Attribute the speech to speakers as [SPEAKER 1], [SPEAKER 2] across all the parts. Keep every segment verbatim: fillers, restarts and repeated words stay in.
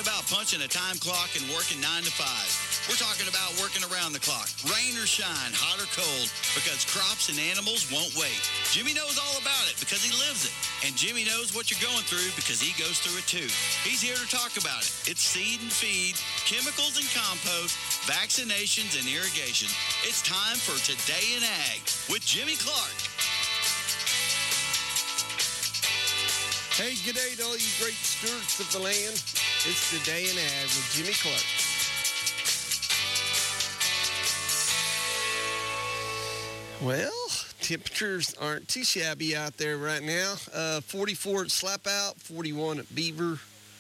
[SPEAKER 1] about punching a time clock and working nine to five. We're talking about working around the clock, rain or shine, hot or cold, because crops and animals won't wait. Jimmy knows all about it because he lives it. And Jimmy knows what you're going through because he goes through it too. He's here to talk about it. It's seed and feed, chemicals and compost, vaccinations and irrigation. It's time for Today in Ag with Jimmy Clark.
[SPEAKER 2] Hey, good day to all you great stewards of the land. It's Today in Ag with Jimmy Clark. Well, temperatures aren't too shabby out there right now. Uh, forty-four at Slapout, forty-one at Beaver,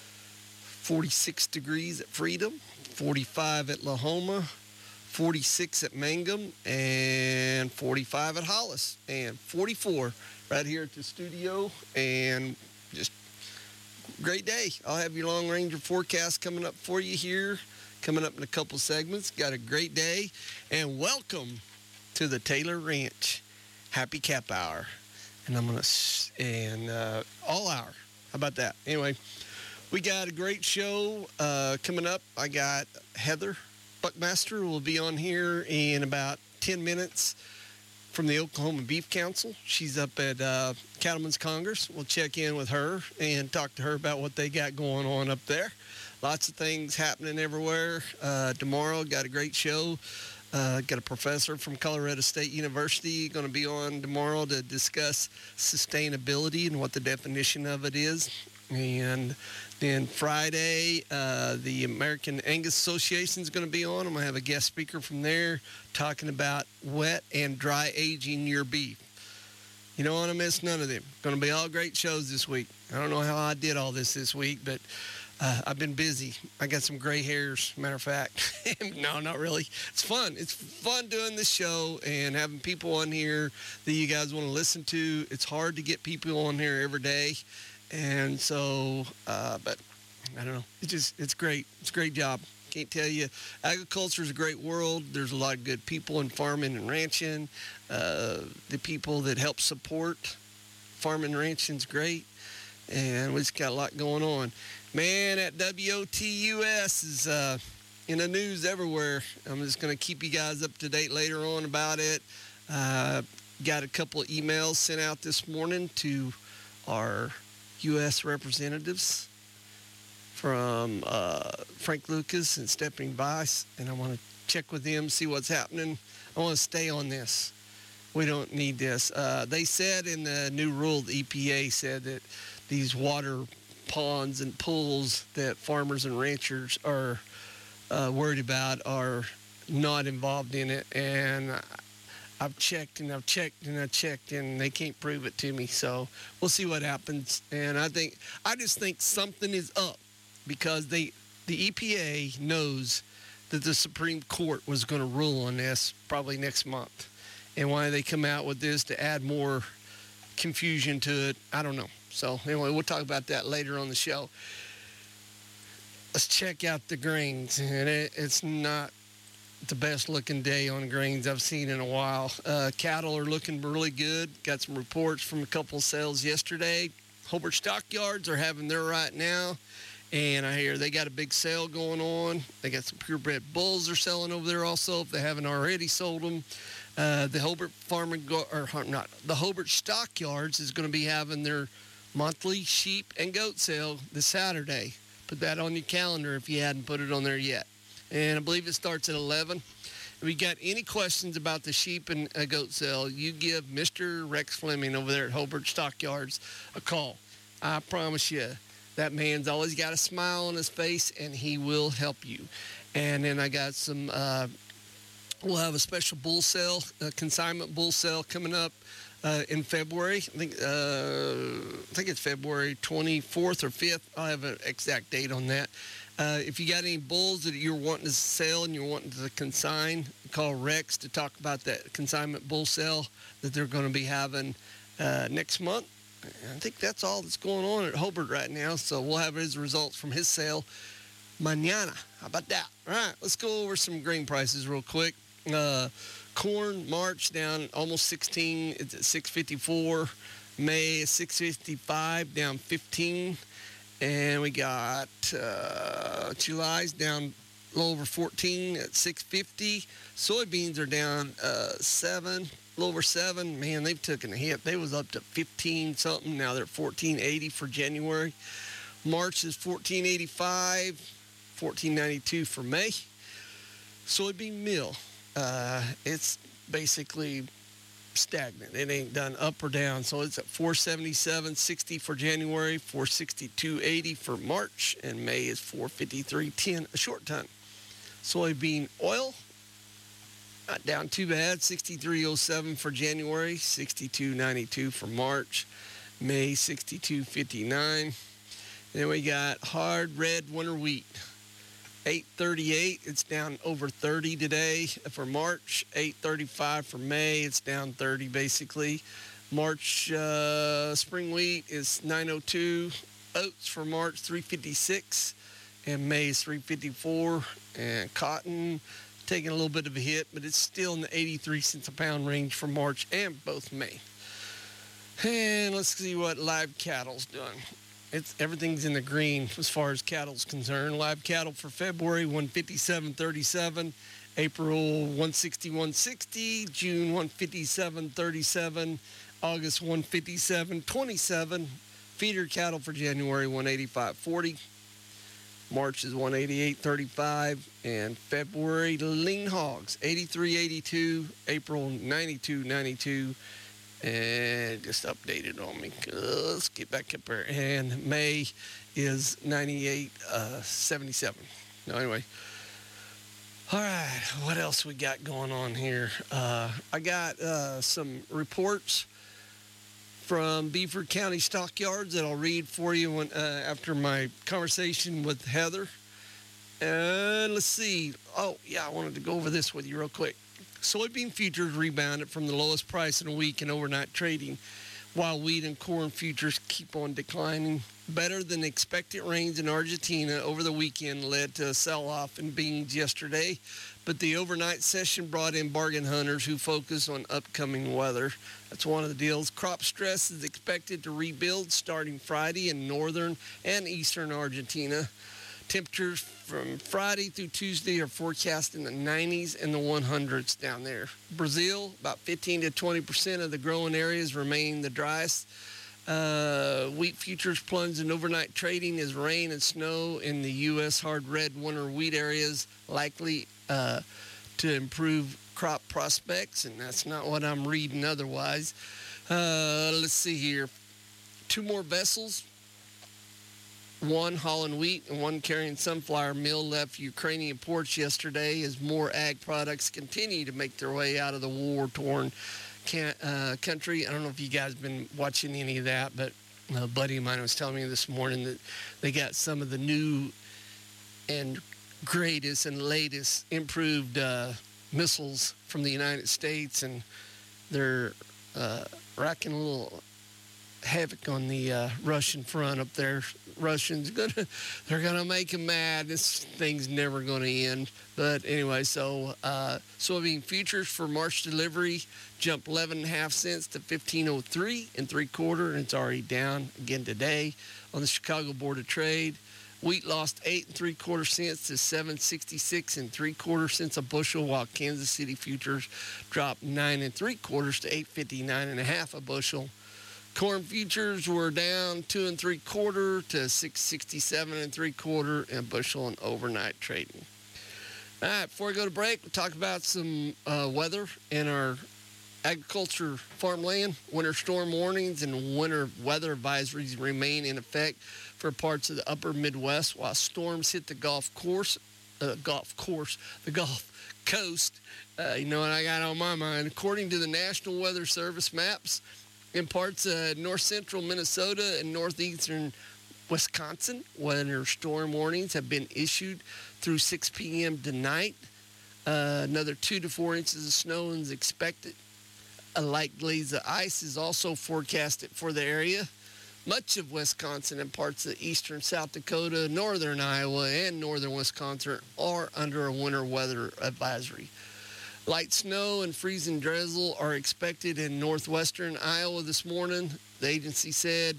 [SPEAKER 2] forty-six degrees at Freedom, forty-five at Lahoma, forty-six at Mangum, and forty-five at Hollis, and forty-four right here at the studio, and just great day. I'll have your Long Ranger forecast coming up for you here, coming up in a couple segments. Got a great day, and welcome to the Taylor Ranch Happy Cap Hour. And I'm going to, and uh, all hour. How about that? Anyway, we got a great show uh, coming up. I got Heather Buckmaster will be on here in about ten minutes from the Oklahoma Beef Council. She's up at uh, Cattlemen's Congress. We'll check in with her and talk to her about what they got going on up there. Lots of things happening everywhere. Uh, tomorrow, got a great show. Uh, got a professor from Colorado State University going to be on tomorrow to discuss sustainability and what the definition of it is. And then Friday, uh, the American Angus Association is going to be on. I'm going to have a guest speaker from there talking about wet and dry aging your beef. You don't want to miss none of them. Going to be all great shows this week. I don't know how I did all this this week, but uh, I've been busy. I got some gray hairs, matter of fact. No, not really. It's fun. It's fun doing this show and having people on here that you guys want to listen to. It's hard to get people on here every day. And so, uh, but I don't know. It's just, it's great. It's a great job. Can't tell you. Agriculture is a great world. There's a lot of good people in farming and ranching. Uh, the people that help support farming and ranching is great. And we just got a lot going on. Man, that W O T U S is uh, in the news everywhere. I'm just going to keep you guys up to date later on about it. Uh, got a couple of emails sent out this morning to our U S representatives from uh, Frank Lucas and Stephanie Weiss, and I want to check with them, see what's happening. I want to stay on this. We don't need this. Uh, they said in the new rule, the E P A said that these water ponds and pools that farmers and ranchers are uh, worried about are not involved in it, and I've checked and I've checked and I've checked and they can't prove it to me. So we'll see what happens. And I think, I just think something is up because they, the E P A knows that the Supreme Court was going to rule on this probably next month. And why they come out with this to add more confusion to it, I don't know. So anyway, we'll talk about that later on the show. Let's check out the grains. And it, it's not the best looking day on grains I've seen in a while. Uh, cattle are looking really good. Got some reports from a couple of sales yesterday. Hobart Stockyards are having their right now. And I hear they got a big sale going on. They got some purebred bulls they're selling over there also if they haven't already sold them. Uh, the Hobart Farming, or not, the Hobart Stockyards is going to be having their monthly sheep and goat sale this Saturday. Put that on your calendar if you hadn't put it on there yet. And I believe it starts at eleven. If we got any questions about the sheep and uh, goat sale, you give Mister Rex Fleming over there at Hobart Stockyards a call. I promise you, that man's always got a smile on his face, and he will help you. And then I got some, uh, we'll have a special bull sale, a consignment bull sale coming up uh, in February. I think, uh, I think it's February twenty-fourth or fifth. I'll have an exact date on that. Uh, if you got any bulls that you're wanting to sell and you're wanting to consign, call Rex to talk about that consignment bull sale that they're going to be having uh, next month. I think that's all that's going on at Hobart right now. So we'll have his results from his sale mañana. How about that? All right, let's go over some grain prices real quick. Uh, corn, March down almost sixteen. It's at six fifty-four. May is six fifty-five, down fifteen. And we got uh, July's down a little over fourteen at six fifty. Soybeans are down uh, seven, a little over seven. Man, they've taken a hit. They was up to fifteen something. Now they're fourteen eighty for January. March is fourteen eighty-five, fourteen ninety-two for May. Soybean meal, uh, it's basically stagnant. It ain't done up or down. So it's at four seventy-seven sixty for January, four sixty-two eighty for March, and May is four fifty-three ten a short ton. Soybean oil, not down too bad, sixty-three oh seven for January, sixty-two ninety-two for March, May sixty-two fifty-nine. Then we got hard red winter wheat, eight thirty-eight. It's down over thirty today for March. eight thirty-five for May. It's down thirty basically. March uh, spring wheat is nine oh two. Oats for March three fifty-six, and May is three fifty-four. And cotton taking a little bit of a hit, but it's still in the eighty-three cents a pound range for March and both May. And let's see what live cattle's doing. It's everything's in the green as far as cattle's concerned. Live cattle for February one fifty-seven thirty-seven, April one sixty-one sixty, June one fifty-seven thirty-seven, August one fifty-seven twenty-seven. Feeder cattle for January one eighty-five forty, March is one eighty-eight thirty-five, and February lean hogs eighty-three eighty-two, April ninety-two ninety-two. And just updated on me. Let's get back up there. And May is ninety-eight seventy-seven. No, anyway. All right. What else we got going on here? Uh, I got uh, some reports from Beaufort County Stockyards that I'll read for you when, uh, after my conversation with Heather. And let's see. Oh, yeah, I wanted to go over this with you real quick. Soybean futures rebounded from the lowest price in a week in overnight trading, while wheat and corn futures keep on declining. Better than expected rains in Argentina over the weekend led to a sell-off in beans yesterday, but the overnight session brought in bargain hunters who focus on upcoming weather. That's one of the deals. Crop stress is expected to rebuild starting Friday in northern and eastern Argentina. Temperatures from Friday through Tuesday are forecast in the nineties and the one hundreds down there. Brazil, about fifteen to twenty percent of the growing areas remain the driest. Uh, wheat futures plunged in overnight trading as rain and snow in the U S hard red winter wheat areas likely uh, to improve crop prospects, and that's not what I'm reading otherwise. Uh, let's see here. Two more vessels, one hauling wheat and one carrying sunflower meal, left Ukrainian ports yesterday as more ag products continue to make their way out of the war-torn can, uh, country. I don't know if you guys have been watching any of that, but a buddy of mine was telling me this morning that they got some of the new and greatest and latest improved uh, missiles from the United States, and they're uh, racking a little havoc on the uh, Russian front up there. Russians gonna, they're gonna make them mad. This thing's never gonna end. But anyway, so uh, soybean futures for March delivery jumped eleven and a half cents to fifteen oh three and three quarter, and it's already down again today on the Chicago Board of Trade. Wheat lost eight and three quarter cents to seven sixty-six and three quarter cents a bushel, while Kansas City futures dropped nine and three quarters to eight fifty-nine and a half a bushel. Corn futures were down two and three quarter to six sixty-seven and three quarter and bushel in overnight trading. All right, before we go to break, we'll talk about some uh, weather in our agriculture farmland. Winter storm warnings and winter weather advisories remain in effect for parts of the upper Midwest, while storms hit the Gulf course, uh, Gulf course, the Gulf Coast. Uh, you know what I got on my mind? According to the National Weather Service maps, in parts of north central Minnesota and northeastern Wisconsin, winter storm warnings have been issued through six p.m. tonight. Uh, another two to four inches of snow is expected. A light glaze of ice is also forecasted for the area. Much of Wisconsin and parts of eastern South Dakota, northern Iowa, and northern Wisconsin are under a winter weather advisory. Light snow and freezing drizzle are expected in northwestern Iowa this morning. The agency said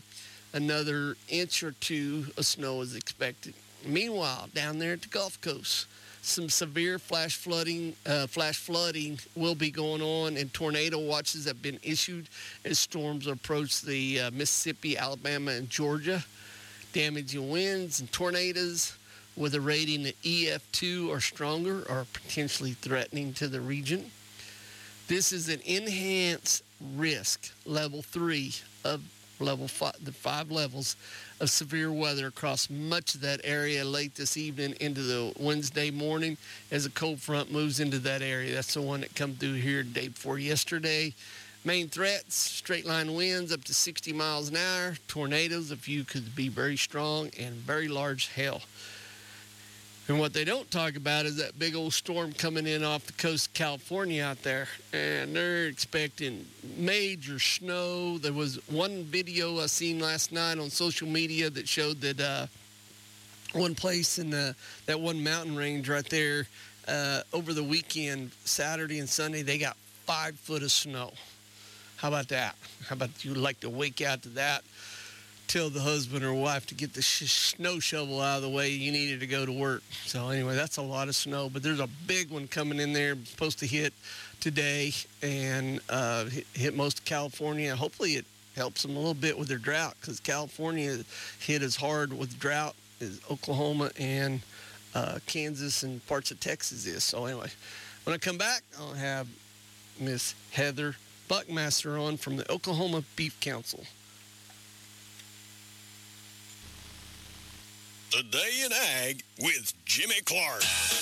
[SPEAKER 2] another inch or two of snow is expected. Meanwhile, down there at the Gulf Coast, some severe flash flooding, uh, flash flooding will be going on, and tornado watches have been issued as storms approach the uh, Mississippi, Alabama, and Georgia. Damaging winds and tornadoes with a rating of E F two or stronger are potentially threatening to the region. This is an enhanced risk, level three of level five, the five levels of severe weather across much of that area late this evening into the Wednesday morning as a cold front moves into that area. That's the one that come through here the day before yesterday. Main threats, straight line winds up to sixty miles an hour, tornadoes, a few could be very strong, and very large hail. And what they don't talk about is that big old storm coming in off the coast of California out there. And they're expecting major snow. There was one video I seen last night on social media that showed that uh, one place in the that one mountain range right there uh, over the weekend, Saturday and Sunday, they got five foot of snow. How about that? How about you like to wake out to that? Tell the husband or wife to get the sh- snow shovel out of the way. You needed to go to work. So anyway, that's a lot of snow, but there's a big one coming in there, supposed to hit today and uh, hit, hit most of California. Hopefully it helps them a little bit with their drought, because California hit as hard with drought as Oklahoma and uh, Kansas and parts of Texas is. So anyway, when I come back, I'll have Miss Heather Buckmaster on from the Oklahoma Beef Council.
[SPEAKER 3] The Day in Ag with Jimmy Clark.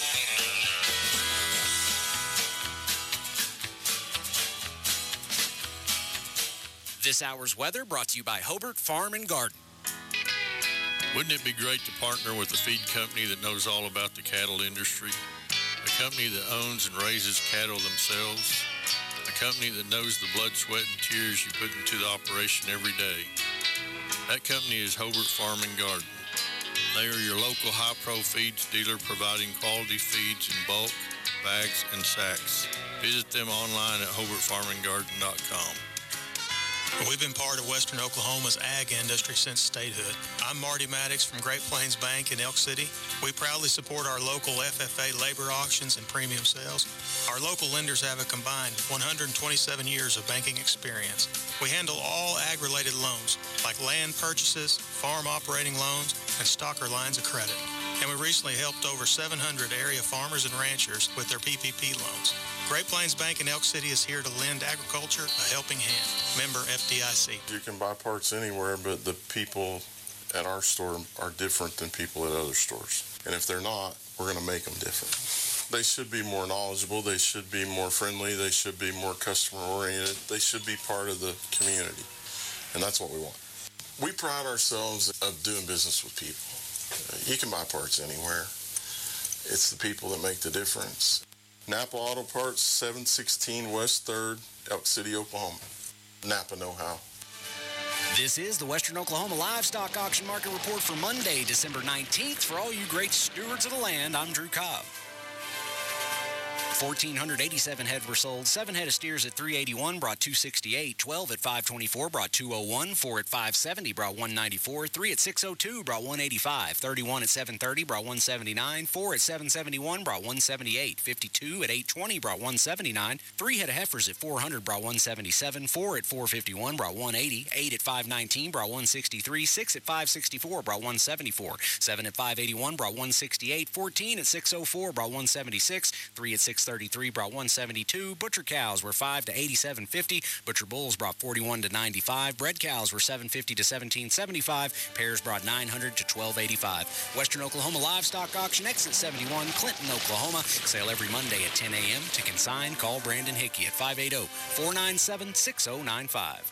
[SPEAKER 4] This hour's weather brought to you by Hobart Farm and Garden.
[SPEAKER 5] Wouldn't it be great to partner with a feed company that knows all about the cattle industry? A company that owns and raises cattle themselves? A company that knows the blood, sweat, and tears you put into the operation every day? That company is Hobart Farm and Garden. They are your local high-pro feeds dealer, providing quality feeds in bulk, bags, and sacks. Visit them online at hobart farm and garden dot com.
[SPEAKER 6] We've been part of Western Oklahoma's ag industry since statehood. I'm Marty Maddox from Great Plains Bank in Elk City. We proudly support our local F F A labor auctions and premium sales. Our local lenders have a combined one hundred twenty-seven years of banking experience. We handle all ag-related loans, like land purchases, farm operating loans, and stocker lines of credit. And we recently helped over seven hundred area farmers and ranchers with their P P P loans. Great Plains Bank in Elk City is here to lend agriculture a helping hand. Member F D I C.
[SPEAKER 7] You can buy parts anywhere, but the people at our store are different than people at other stores. And if they're not, we're going to make them different. They should be more knowledgeable. They should be more friendly. They should be more customer-oriented. They should be part of the community. And that's what we want. We pride ourselves of doing business with people. You can buy parts anywhere. It's the people that make the difference. Napa Auto Parts, seven sixteen West third, Elk City, Oklahoma. Napa know-how.
[SPEAKER 4] This is the Western Oklahoma Livestock Auction Market Report for Monday, December nineteenth. For all you great stewards of the land, I'm Drew Cobb. one thousand four hundred eighty-seven head were sold. Seven head of steers at three eighty-one brought two sixty-eight. twelve at five twenty-four brought two oh one. Four at five seventy brought one ninety-four. Three at six oh two brought one eighty-five. thirty-one at seven thirty brought one seventy-nine. Four at seven seventy-one brought one seventy-eight. fifty-two at eight twenty brought one seventy-nine. Three head of heifers at four hundred brought one seventy-seven. Four at four fifty-one brought one eighty. Eight at five nineteen brought one sixty-three. Six at five sixty-four brought one seventy-four. Seven at five eighty-one brought one sixty-eight. Fourteen at six oh four brought one seventy-six. Three at six thirty-three brought one seventy-two. Butcher cows were five to eighty-seven fifty. Butcher bulls brought forty-one to ninety-five. Bred cows were seven fifty to seventeen seventy-five. Pairs brought nine hundred to twelve eighty-five. Western Oklahoma Livestock Auction, exit seventy-one, Clinton, Oklahoma. Sale every Monday at ten a.m. To consign, call Brandon Hickey at five eight zero, four nine seven, six oh nine five.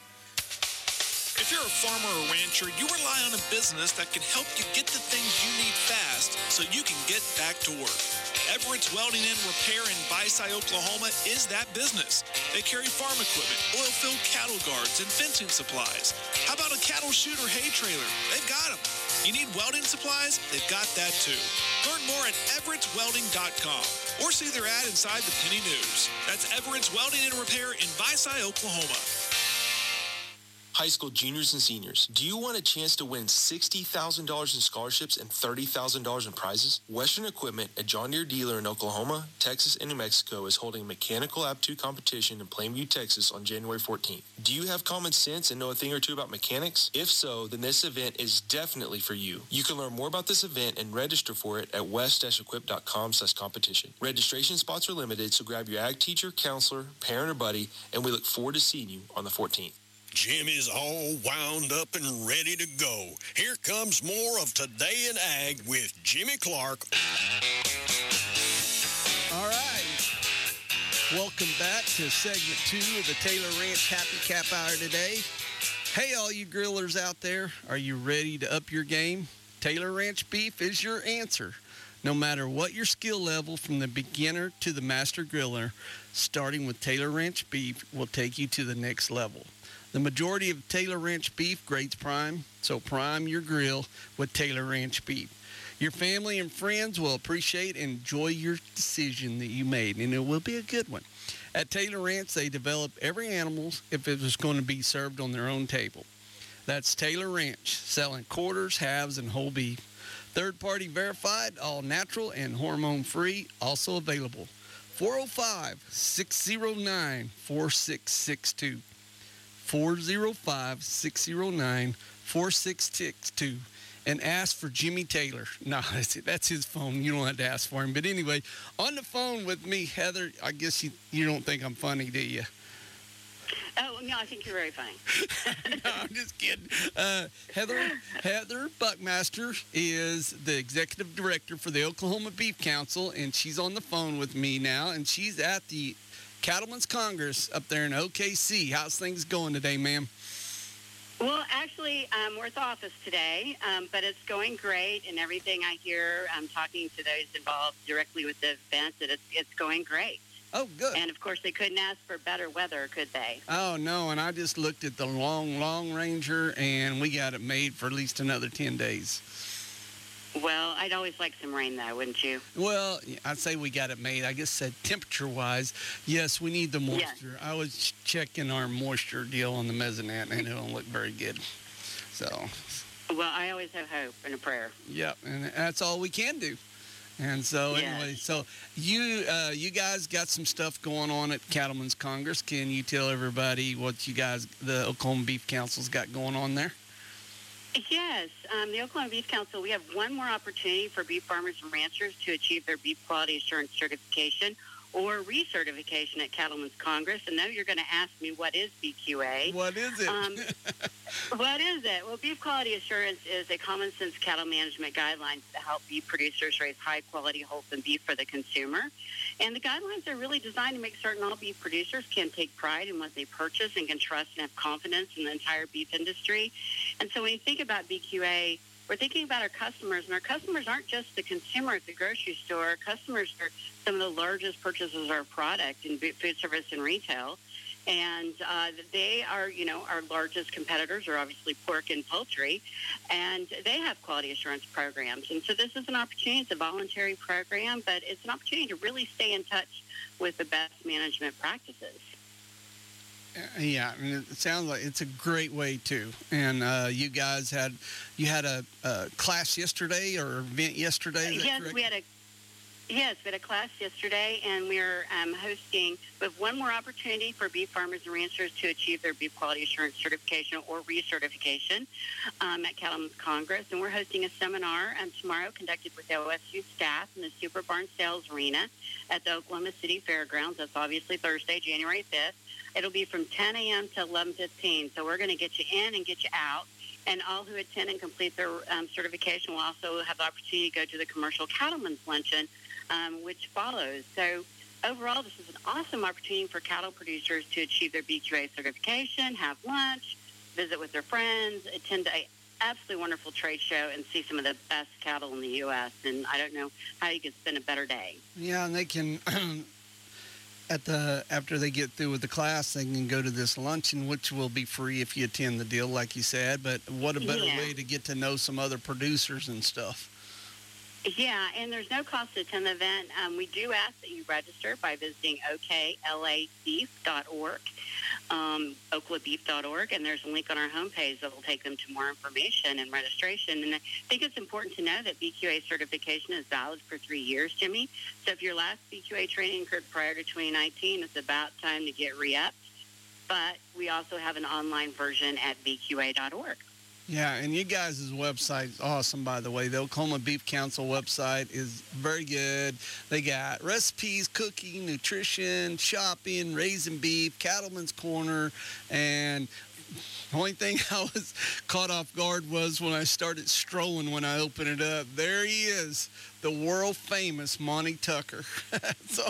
[SPEAKER 8] If you're a farmer or rancher, you rely on a business that can help you get the things you need fast so you can get back to work. Everett's Welding and Repair in Byside, Oklahoma is that business. They carry farm equipment, oil-filled cattle guards, and fencing supplies. How about a cattle chute or hay trailer? They've got them. You need welding supplies? They've got that too. Learn more at everett's welding dot com or see their ad inside the Penny News. That's Everett's Welding and Repair in Byside, Oklahoma.
[SPEAKER 9] High school juniors and seniors, do you want a chance to win sixty thousand dollars in scholarships and thirty thousand dollars in prizes? Western Equipment, a John Deere dealer in Oklahoma, Texas, and New Mexico, is holding a mechanical aptitude competition in Plainview, Texas on January fourteenth. Do you have common sense and know a thing or two about mechanics? If so, then this event is definitely for you. You can learn more about this event and register for it at west equip dot com slash competition. Registration spots are limited, so grab your ag teacher, counselor, parent, or buddy, and we look forward to seeing you on the fourteenth.
[SPEAKER 3] Jim is all wound up and ready to go. Here comes more of Today in Ag with Jimmy Clark.
[SPEAKER 2] All right. Welcome back to segment two of the Taylor Ranch Happy Cap Hour today. Hey, all you grillers out there, are you ready to up your game? Taylor Ranch beef is your answer. No matter what your skill level, from the beginner to the master griller, starting with Taylor Ranch beef will take you to the next level. The majority of Taylor Ranch beef grades prime, so prime your grill with Taylor Ranch beef. Your family and friends will appreciate and enjoy your decision that you made, and it will be a good one. At Taylor Ranch, they develop every animal if it was going to be served on their own table. That's Taylor Ranch, selling quarters, halves, and whole beef. Third-party verified, all natural and hormone-free, also available. four oh five, six oh nine, four six six two. four oh five, six oh nine, four six six two. And ask for Jimmy Taylor. No, that's, that's his phone. You don't have to ask for him. But anyway, on the phone with me, Heather, I guess you, you don't think I'm funny, do you?
[SPEAKER 10] Oh, no, I think you're very funny.
[SPEAKER 2] No, I'm just kidding. Uh, Heather Heather Buckmaster is the executive director for the Oklahoma Beef Council, and she's on the phone with me now, and she's at the Cattlemen's Congress up there in O K C. How's things going today, ma'am?
[SPEAKER 10] Well, actually, um, we're at the office today, um, but it's going great, and everything I hear, I'm talking to those involved directly with the event, that it's, it's going great.
[SPEAKER 2] Oh, good.
[SPEAKER 10] And, of course, they couldn't ask for better weather, could they?
[SPEAKER 2] Oh, no, and I just looked at the long, long Ranger, and we got it made for at least another ten days.
[SPEAKER 10] Well, I'd always like some rain, though, wouldn't you?
[SPEAKER 2] Well, I'd say we got it made. I guess said temperature-wise, yes, we need the moisture. Yes. I was checking our moisture deal on the mezzanine, and it don't look very good. So.
[SPEAKER 10] Well, I always have hope and a prayer.
[SPEAKER 2] Yep, and that's all we can do. And so, yes. Anyway, so you uh, you guys got some stuff going on at Cattlemen's Congress. Can you tell everybody what you guys, the Oklahoma Beef Council's got going on there?
[SPEAKER 10] Yes, um, the Oklahoma Beef Council, we have one more opportunity for beef farmers and ranchers to achieve their beef quality assurance certification or recertification at Cattlemen's Congress. And now you're going to ask me, what is B Q A?
[SPEAKER 2] What is it?
[SPEAKER 10] Um, what is it? Well, beef quality assurance is a common sense cattle management guidelines to help beef producers raise high quality, wholesome beef for the consumer. And the guidelines are really designed to make certain all beef producers can take pride in what they purchase and can trust and have confidence in the entire beef industry. And so when you think about B Q A, we're thinking about our customers, and our customers aren't just the consumer at the grocery store. Our customers are some of the largest purchasers of our product in food service and retail. And uh, they are, you know, our largest competitors are obviously pork and poultry, and they have quality assurance programs. And so this is an opportunity. It's a voluntary program, but it's an opportunity to really stay in touch with the best management practices.
[SPEAKER 2] Yeah, I mean, it sounds like it's a great way too. And uh, you guys had you had a, a class yesterday or event yesterday? Is that
[SPEAKER 10] yes,
[SPEAKER 2] correct?
[SPEAKER 10] we had a yes, we had a class yesterday, and we're um, hosting. We have one more opportunity for beef farmers and ranchers to achieve their beef quality assurance certification or recertification um, at Cattlemen's Congress, and we're hosting a seminar um, tomorrow conducted with O S U staff in the Super Barn Sales Arena at the Oklahoma City Fairgrounds. That's obviously Thursday, January fifth. It'll be from ten a.m. to eleven fifteen, so we're going to get you in and get you out. And all who attend and complete their um, certification will also have the opportunity to go to the commercial Cattlemen's Luncheon, um, which follows. So overall, this is an awesome opportunity for cattle producers to achieve their B Q A certification, have lunch, visit with their friends, attend a absolutely wonderful trade show, and see some of the best cattle in the U S And I don't know how you could spend a better day.
[SPEAKER 2] Yeah, and they can... At the after they get through with the class, they can go to this luncheon, which will be free if you attend the deal, like you said. But what a better
[SPEAKER 10] yeah.
[SPEAKER 2] way to get to know some other producers and stuff.
[SPEAKER 10] Yeah, and there's no cost to attend the event. Um, we do ask that you register by visiting O K L A beef dot org. um, oklahoma beef dot org, and there's a link on our homepage that will take them to more information and registration. And I think it's important to know that B Q A certification is valid for three years, Jimmy. So if your last B Q A training occurred prior to twenty nineteen, it's about time to get re-upped. But we also have an online version at b q a dot org.
[SPEAKER 2] Yeah, and you guys' website is awesome, by the way. The Oklahoma Beef Council website is very good. They got recipes, cooking, nutrition, shopping, raising beef, Cattleman's Corner, and the only thing I was caught off guard was when I started strolling when I opened it up. There he is, the world-famous Monty Tucker. so...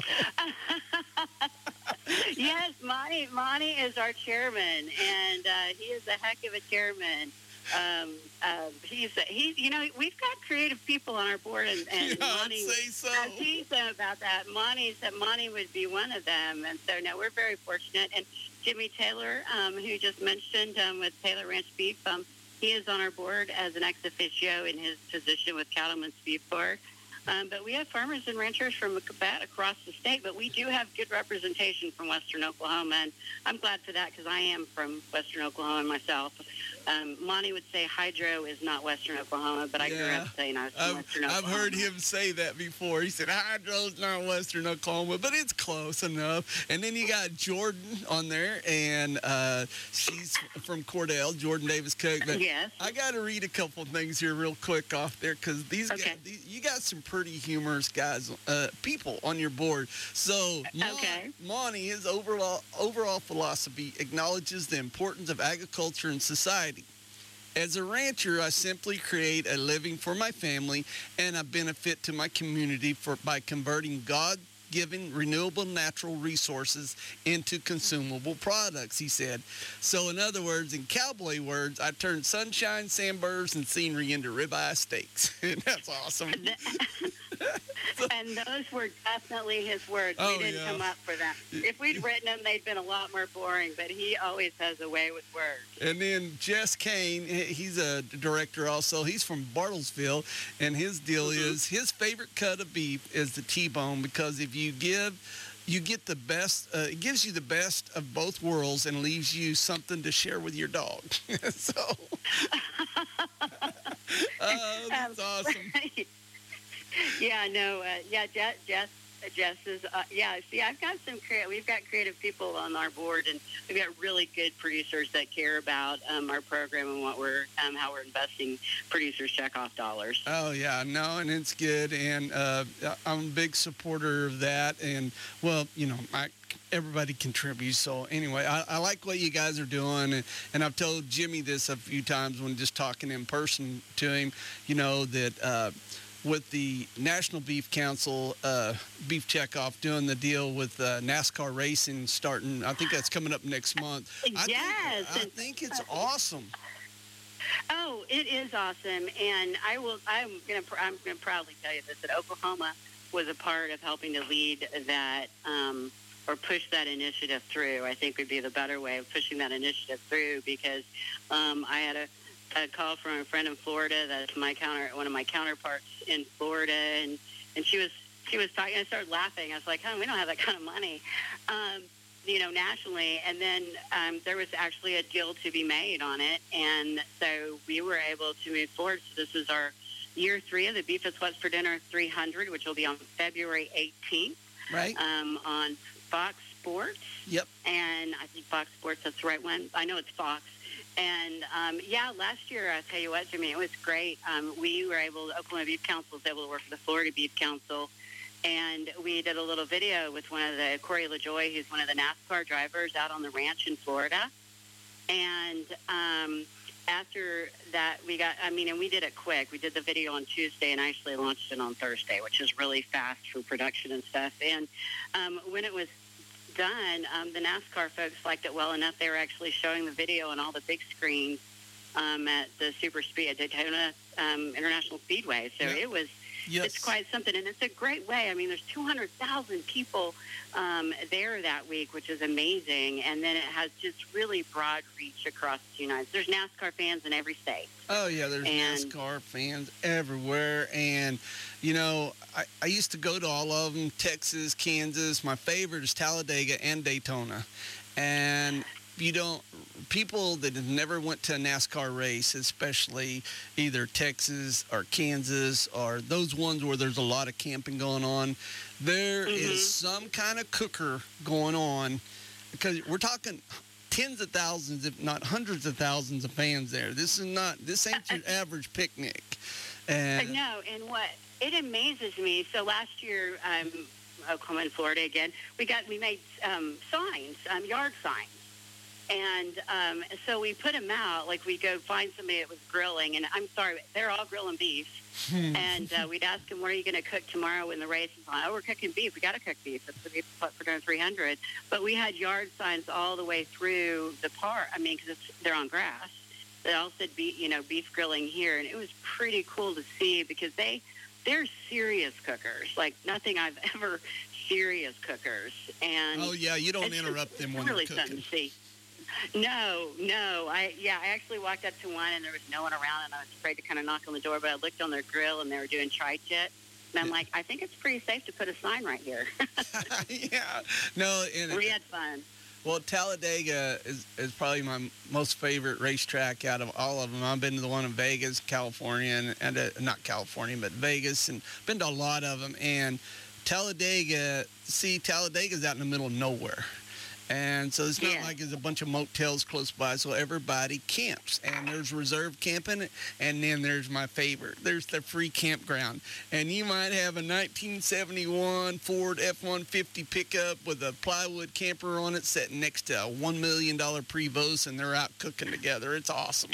[SPEAKER 10] Yes, Monty, Monty is our chairman, and uh, he is a heck of a chairman. Um, uh, he's, he, you know, we've got creative people on our board, and, and
[SPEAKER 2] yeah,
[SPEAKER 10] Monty,
[SPEAKER 2] I'd say so.
[SPEAKER 10] I teased them about that. Monty said Monty would be one of them, and so no, we're very fortunate. And Jimmy Taylor, um, who just mentioned um, with Taylor Ranch Beef, um, he is on our board as an ex officio in his position with Cattleman's Beef Board. Um, but we have farmers and ranchers from about across the state, but we do have good representation from Western Oklahoma, and I'm glad for that because I am from Western Oklahoma myself. Um, Monty would say hydro is not Western Oklahoma, but I
[SPEAKER 2] yeah.
[SPEAKER 10] grew up saying I was from
[SPEAKER 2] I've,
[SPEAKER 10] Western Oklahoma.
[SPEAKER 2] I've heard him say that before. He said hydro's not Western Oklahoma, but it's close enough. And then you got Jordan on there, and uh, she's from Cordell, Jordan Davis Cook. But
[SPEAKER 10] yes.
[SPEAKER 2] I got to read a couple of things here real quick off there because these
[SPEAKER 10] okay.
[SPEAKER 2] guys, these, you got some pretty humorous guys, uh, people on your board. So Mon,
[SPEAKER 10] okay.
[SPEAKER 2] Monty, his overall overall philosophy acknowledges the importance of agriculture in society. As a rancher, I simply create a living for my family and a benefit to my community for by converting God-given renewable natural resources into consumable products, he said. So in other words, in cowboy words, I turned sunshine, sandburs, and scenery into ribeye steaks. That's awesome.
[SPEAKER 10] And those were definitely his words.
[SPEAKER 2] Oh,
[SPEAKER 10] we didn't
[SPEAKER 2] yeah.
[SPEAKER 10] come up for them. If we'd written them, they'd been a lot more boring, but he always has a way with words.
[SPEAKER 2] And then Jess Kane, he's a director also. He's from Bartlesville, and his deal mm-hmm. is his favorite cut of beef is the T-bone because if you give, you get the best, uh, it gives you the best of both worlds and leaves you something to share with your dog. so, uh, that's
[SPEAKER 10] um,
[SPEAKER 2] awesome.
[SPEAKER 10] Right. Yeah, no, uh, yeah, Jess, Jess, Jess is, uh, yeah, see, I've got some, crea- we've got creative people on our board, and we've got really good producers that care about um, our program and what we're, um, how we're investing producers' checkoff dollars.
[SPEAKER 2] Oh, yeah, no, and it's good, and uh, I'm a big supporter of that, and, well, you know, I, everybody contributes, so anyway, I, I like what you guys are doing, and, and I've told Jimmy this a few times when just talking in person to him, you know, that, uh, with the National Beef Council uh, beef checkoff doing the deal with uh, NASCAR racing starting, I think that's coming up next month. I
[SPEAKER 10] yes.
[SPEAKER 2] Think, I think it's awesome.
[SPEAKER 10] Oh, it is awesome, and I will. I'm gonna. I'm gonna proudly tell you this: that Oklahoma was a part of helping to lead that um, or push that initiative through. I think would be the better way of pushing that initiative through because um, I had a. a call from a friend in Florida that's my counter, one of my counterparts in Florida, and, and she was she was talking. I started laughing. I was like, "Oh, we don't have that kind of money, um, you know, nationally." And then um, there was actually a deal to be made on it, and so we were able to move forward. So this is our year three of the Beef is What's for Dinner three hundred, which will be on February eighteenth,
[SPEAKER 2] right?
[SPEAKER 10] Um, on Fox Sports.
[SPEAKER 2] Yep.
[SPEAKER 10] And I think Fox Sports, that's the right one. I know it's Fox. And, um, yeah, last year, I'll tell you what, Jimmy, it was great. Um, we were able, Oklahoma Beef Council was able to work with the Florida Beef Council, and we did a little video with one of the, Corey LaJoy, who's one of the NASCAR drivers out on the ranch in Florida. And um, after that, we got, I mean, and we did it quick. We did the video on Tuesday and actually launched it on Thursday, which is really fast for production and stuff. And um, when it was done, um, the NASCAR folks liked it well enough. They were actually showing the video on all the big screens um, at the Super Speed at Daytona um, International Speedway. So
[SPEAKER 2] yeah.
[SPEAKER 10] it was,
[SPEAKER 2] yes.
[SPEAKER 10] it's quite something, and it's a great way. I mean, there's two hundred thousand people um, there that week, which is amazing, and then it has just really broad reach across the United States. There's NASCAR fans in every state.
[SPEAKER 2] Oh, yeah, there's and, NASCAR fans everywhere, and, you know, I, I used to go to all of them, Texas, Kansas. My favorite is Talladega and Daytona, and you don't, people that have never went to a NASCAR race, especially either Texas or Kansas or those ones where there's a lot of camping going on, there mm-hmm. is some kind of cooker going on, because we're talking tens of thousands, if not hundreds of thousands of fans there. This is not, this ain't your average picnic. And
[SPEAKER 10] no, and what, it amazes me. So last year, um, Oklahoma and Florida again, we got, we made um, signs, um, yard signs. And um, so we put them out, like we go find somebody that was grilling, and I'm sorry, they're all grilling beef. and uh, we'd ask them, what are you going to cook tomorrow when the race is on? Oh, we're cooking beef. We got to cook beef. That's the beef for doing three hundred. But we had yard signs all the way through the park. I mean, because they're on grass. They all said, beef, you know, beef grilling here. And it was pretty cool to see, because they, they're serious cookers, like nothing I've ever serious cookers. And
[SPEAKER 2] oh, yeah, you don't interrupt
[SPEAKER 10] just,
[SPEAKER 2] them when
[SPEAKER 10] really
[SPEAKER 2] they're cooking.
[SPEAKER 10] Something to see. No, no. I yeah, I actually walked up to one, and there was no one around, and I was afraid to kind of knock on the door, but I looked on their grill, and they were doing tri-tip. And I'm like, I think it's pretty safe to put a sign right here.
[SPEAKER 2] yeah. No, and
[SPEAKER 10] we had fun.
[SPEAKER 2] Well, Talladega is, is probably my most favorite racetrack out of all of them. I've been to the one in Vegas, California, and, and uh, not California, but Vegas, and been to a lot of them. And Talladega, see, Talladega's out in the middle of nowhere. And so it's not
[SPEAKER 10] yeah.
[SPEAKER 2] like there's a bunch of motels close by, so everybody camps. And there's reserve camping, and then there's my favorite. There's the free campground. And you might have a nineteen seventy-one Ford F one fifty pickup with a plywood camper on it sitting next to a one million dollars Prevost, and they're out cooking together. It's awesome.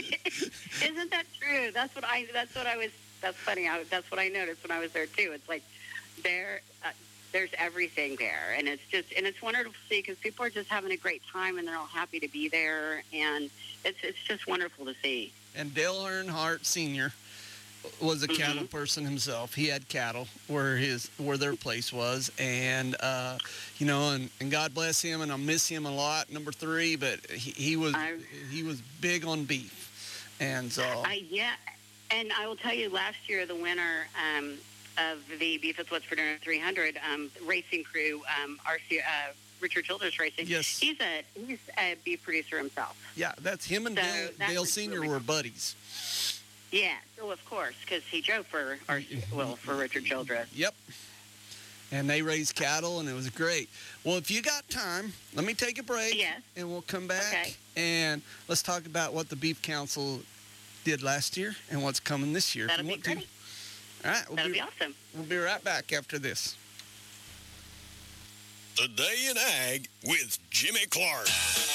[SPEAKER 10] Isn't that true? That's what I, that's what I was, that's funny. I, that's what I noticed when I was there, too. It's like they're... Uh, There's everything there, and it's just and it's wonderful to see, because people are just having a great time, and they're all happy to be there, and it's it's just wonderful to see.
[SPEAKER 2] And Dale Earnhardt Senior was a mm-hmm. cattle person himself. He had cattle where his where their place was, and uh, you know, and, and God bless him, and I miss him a lot. Number three, but he, he was I, he was big on beef, and so
[SPEAKER 10] I, yeah, and I will tell you, last year the winner. Um, of the Beef is What's for Dinner three hundred um, racing crew, um, R C, uh, Richard Childress Racing.
[SPEAKER 2] Yes.
[SPEAKER 10] He's a he's a beef producer himself.
[SPEAKER 2] Yeah, that's him and
[SPEAKER 10] so
[SPEAKER 2] Dale, Dale Senior
[SPEAKER 10] really
[SPEAKER 2] were
[SPEAKER 10] cool.
[SPEAKER 2] buddies.
[SPEAKER 10] Yeah, so of course, because he drove for, R C, well, for Richard Childress.
[SPEAKER 2] Yep. And they raised cattle, and it was great. Well, if you got time, let me take a break,
[SPEAKER 10] yes.
[SPEAKER 2] and we'll come back,
[SPEAKER 10] okay.
[SPEAKER 2] and let's talk about what the Beef Council did last year and what's coming this year.
[SPEAKER 10] That'll
[SPEAKER 2] if you
[SPEAKER 10] be
[SPEAKER 2] want
[SPEAKER 10] great.
[SPEAKER 2] To. All right, we'll
[SPEAKER 10] That'll
[SPEAKER 2] be,
[SPEAKER 10] be awesome.
[SPEAKER 2] We'll be right back after this.
[SPEAKER 3] Today in Ag with Jimmy Clark.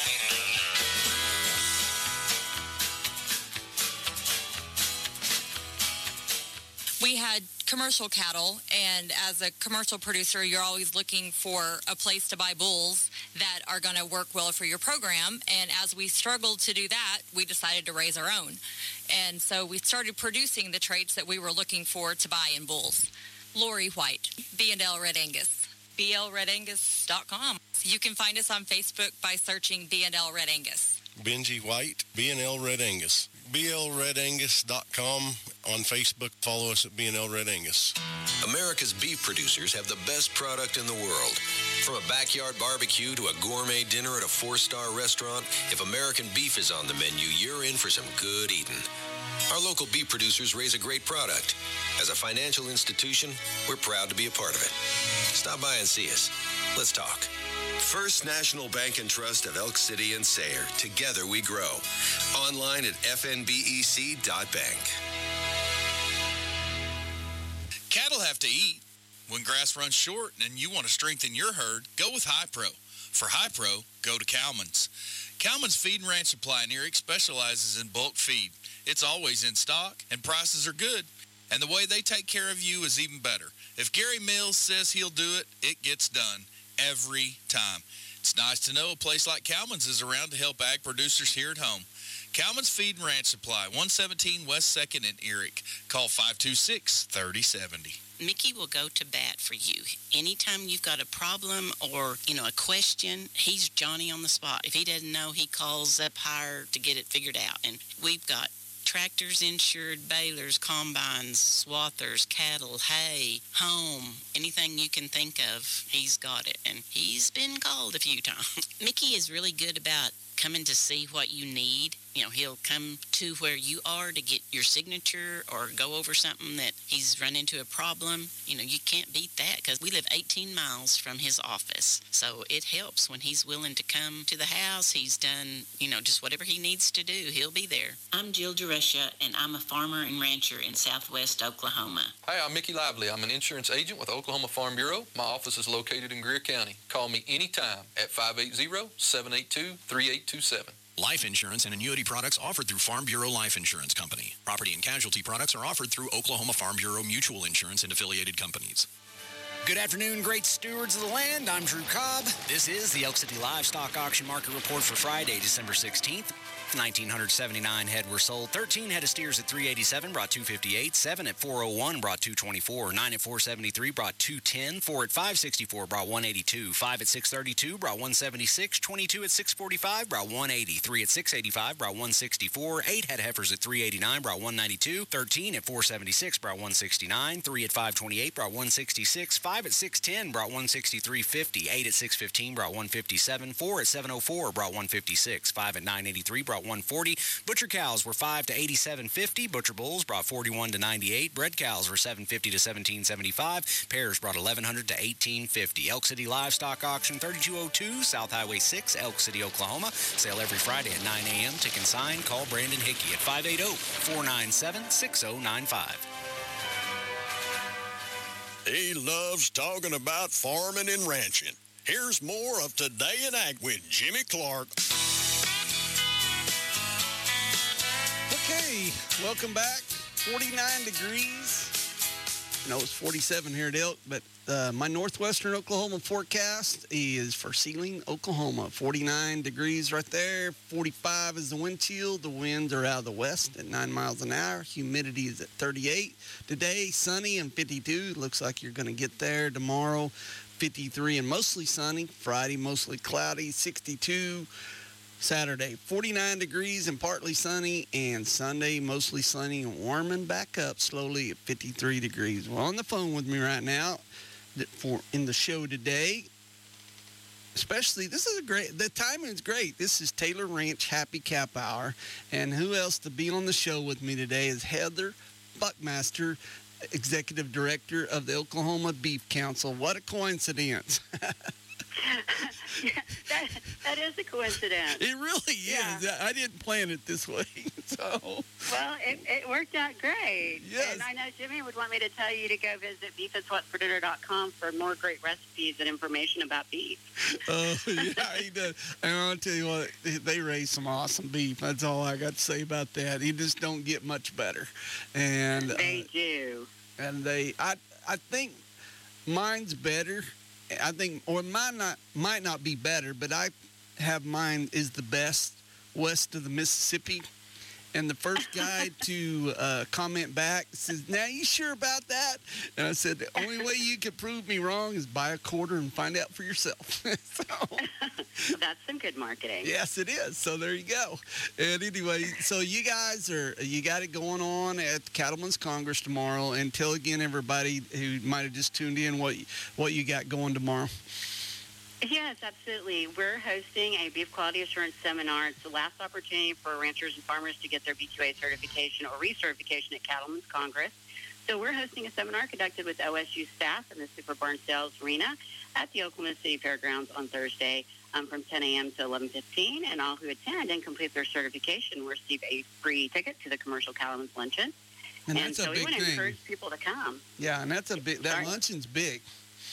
[SPEAKER 11] We had commercial cattle, and as a commercial producer, you're always looking for a place to buy bulls that are going to work well for your program. And as we struggled to do that, we decided to raise our own. And so we started producing the traits that we were looking for to buy in bulls. Lori White, B and L Red Angus, B L red angus dot com. You can find us on Facebook by searching B and L Red Angus.
[SPEAKER 3] Benji White, B and L Red Angus. B L red angus dot com on Facebook. Follow us at B and L Red Angus.
[SPEAKER 12] America's beef producers have the best product in the world. From a backyard barbecue to a gourmet dinner at a four-star restaurant, if American beef is on the menu, you're in for some good eating. Our local beef producers raise a great product. As a financial institution, we're proud to be a part of it. Stop by and see us. Let's talk. First National Bank and Trust of Elk City and Sayre. Together we grow. Online at f n b e c dot bank.
[SPEAKER 1] Cattle have to eat. When grass runs short and you want to strengthen your herd, go with Hi-Pro. For Hi-Pro, go to Cowman's. Cowman's Feed and Ranch Supply in Erie specializes in bulk feed. It's always in stock, and prices are good. And the way they take care of you is even better. If Gary Mills says he'll do it, it gets done. Every time. It's nice to know a place like Cowman's is around to help ag producers here at home. Cowman's Feed and Ranch Supply, one seventeen West second in Erie. Call five two six, three oh seven oh.
[SPEAKER 13] Mickey will go to bat for you. Anytime you've got a problem or, you know, a question, he's Johnny on the spot. If he doesn't know, he calls up higher to get it figured out. And we've got tractors insured, balers, combines, swathers, cattle, hay, home, anything you can think of, he's got it. And he's been called a few times. Mickey is really good about coming to see what you need. You know, he'll come to where you are to get your signature or go over something that he's run into a problem. You know, you can't beat that because we live eighteen miles from his office. So it helps when he's willing to come to the house. He's done, you know, just whatever he needs to do, he'll be there. I'm Jill Duresha, and I'm a farmer and rancher in southwest Oklahoma.
[SPEAKER 14] Hi, I'm Mickey Lively. I'm an insurance agent with Oklahoma Farm Bureau. My office is located in Greer County. Call me anytime at five eight zero, seven eight two, three eight two seven.
[SPEAKER 15] Life insurance and annuity products offered through Farm Bureau Life Insurance Company. Property and casualty products are offered through Oklahoma Farm Bureau Mutual Insurance and affiliated companies.
[SPEAKER 4] Good afternoon, great stewards of the land. I'm Drew Cobb. This is the Elk City Livestock Auction Market Report for Friday, December sixteenth. nineteen seventy-nine head were sold. thirteen head of steers at three eighty-seven, brought two fifty-eight. seven at four oh one, brought two twenty-four. nine at four seventy-three, brought two ten. four at five sixty-four, brought one eighty-two. five at six thirty-two, brought one seventy-six. twenty-two at six forty-five, brought one eighty. three at six eighty-five, brought one sixty-four. eight head heifers at three eighty-nine, brought one ninety-two. thirteen at four seventy-six, brought one sixty-nine. three at five twenty-eight, brought one sixty-six. five at six ten, brought one sixty-three fifty. eight at six fifteen, brought one fifty-seven. four at seven oh four, brought one fifty-six. five at nine eighty-three, brought one forty. Butcher cows were five to eighty-seven fifty. Butcher bulls brought forty-one to ninety-eight. Bred cows were seven fifty to seventeen seventy-five. Pairs brought eleven hundred to eighteen fifty. Elk City Livestock Auction, thirty-two oh two South Highway six, Elk City, Oklahoma. Sale every Friday at nine a.m. Tick and sign. Call Brandon Hickey at five eight zero, four nine seven, six oh nine five.
[SPEAKER 3] He loves talking about farming and ranching. Here's more of Today in Ag with Jimmy Clark.
[SPEAKER 2] Okay, welcome back. forty-nine degrees. I know it's forty-seven here at Elk, but uh, my northwestern Oklahoma forecast is for Sealing, Oklahoma. forty-nine degrees right there. forty-five is the wind chill. The winds are out of the west at nine miles an hour. Humidity is at thirty-eight. Today, sunny and fifty-two. Looks like you're going to get there tomorrow. fifty-three and mostly sunny. Friday, mostly cloudy. sixty-two. Saturday, forty-nine degrees and partly sunny, and Sunday, mostly sunny and warming back up slowly at fifty-three degrees. Well, on the phone with me right now for in the show today, especially, this is a great, the timing is great. This is Taylor Ranch Happy Cap Hour, and who else to be on the show with me today is Heather Buckmaster, Executive Director of the Oklahoma Beef Council. What a coincidence.
[SPEAKER 10] Yeah, that, that is a coincidence.
[SPEAKER 2] It really is.
[SPEAKER 10] Yeah.
[SPEAKER 2] I didn't plan it this way. So.
[SPEAKER 10] Well, it, it worked out great.
[SPEAKER 2] Yes.
[SPEAKER 10] And I know Jimmy would want me to tell you to go visit beef is what's for dinner dot com for more great recipes and information about beef.
[SPEAKER 2] Oh, uh, yeah, he does. And I'll tell you what, they raise some awesome beef. That's all I got to say about that. You just don't get much better. And
[SPEAKER 10] They
[SPEAKER 2] uh,
[SPEAKER 10] do.
[SPEAKER 2] And they, I, I think mine's better. I think, or mine not might not be better, but I have mine is the best west of the Mississippi. And the first guy to uh, comment back says, "Now, you sure about that?" And I said, "The only way you can prove me wrong is buy a quarter and find out for yourself." So,
[SPEAKER 10] well, that's some good marketing.
[SPEAKER 2] yes, it is. So there you go. And anyway, so you guys are, you got it going on at Cattlemen's Congress tomorrow. And tell again everybody who might have just tuned in what what you got going tomorrow.
[SPEAKER 10] Yes, absolutely. We're hosting a beef quality assurance seminar. It's the last opportunity for ranchers and farmers to get their B Q A certification or recertification at Cattlemen's Congress. So we're hosting a seminar conducted with O S U staff in the Super Barn Sales Arena at the Oklahoma City Fairgrounds on Thursday um, from ten a.m. to eleven fifteen. And all who attend and complete their certification will receive a free ticket to the commercial Cattlemen's Luncheon.
[SPEAKER 2] And,
[SPEAKER 10] and
[SPEAKER 2] that's
[SPEAKER 10] so
[SPEAKER 2] a
[SPEAKER 10] we
[SPEAKER 2] big
[SPEAKER 10] want to
[SPEAKER 2] thing.
[SPEAKER 10] encourage people to come.
[SPEAKER 2] Yeah, and that's a big, that
[SPEAKER 10] Sorry?
[SPEAKER 2] luncheon's big.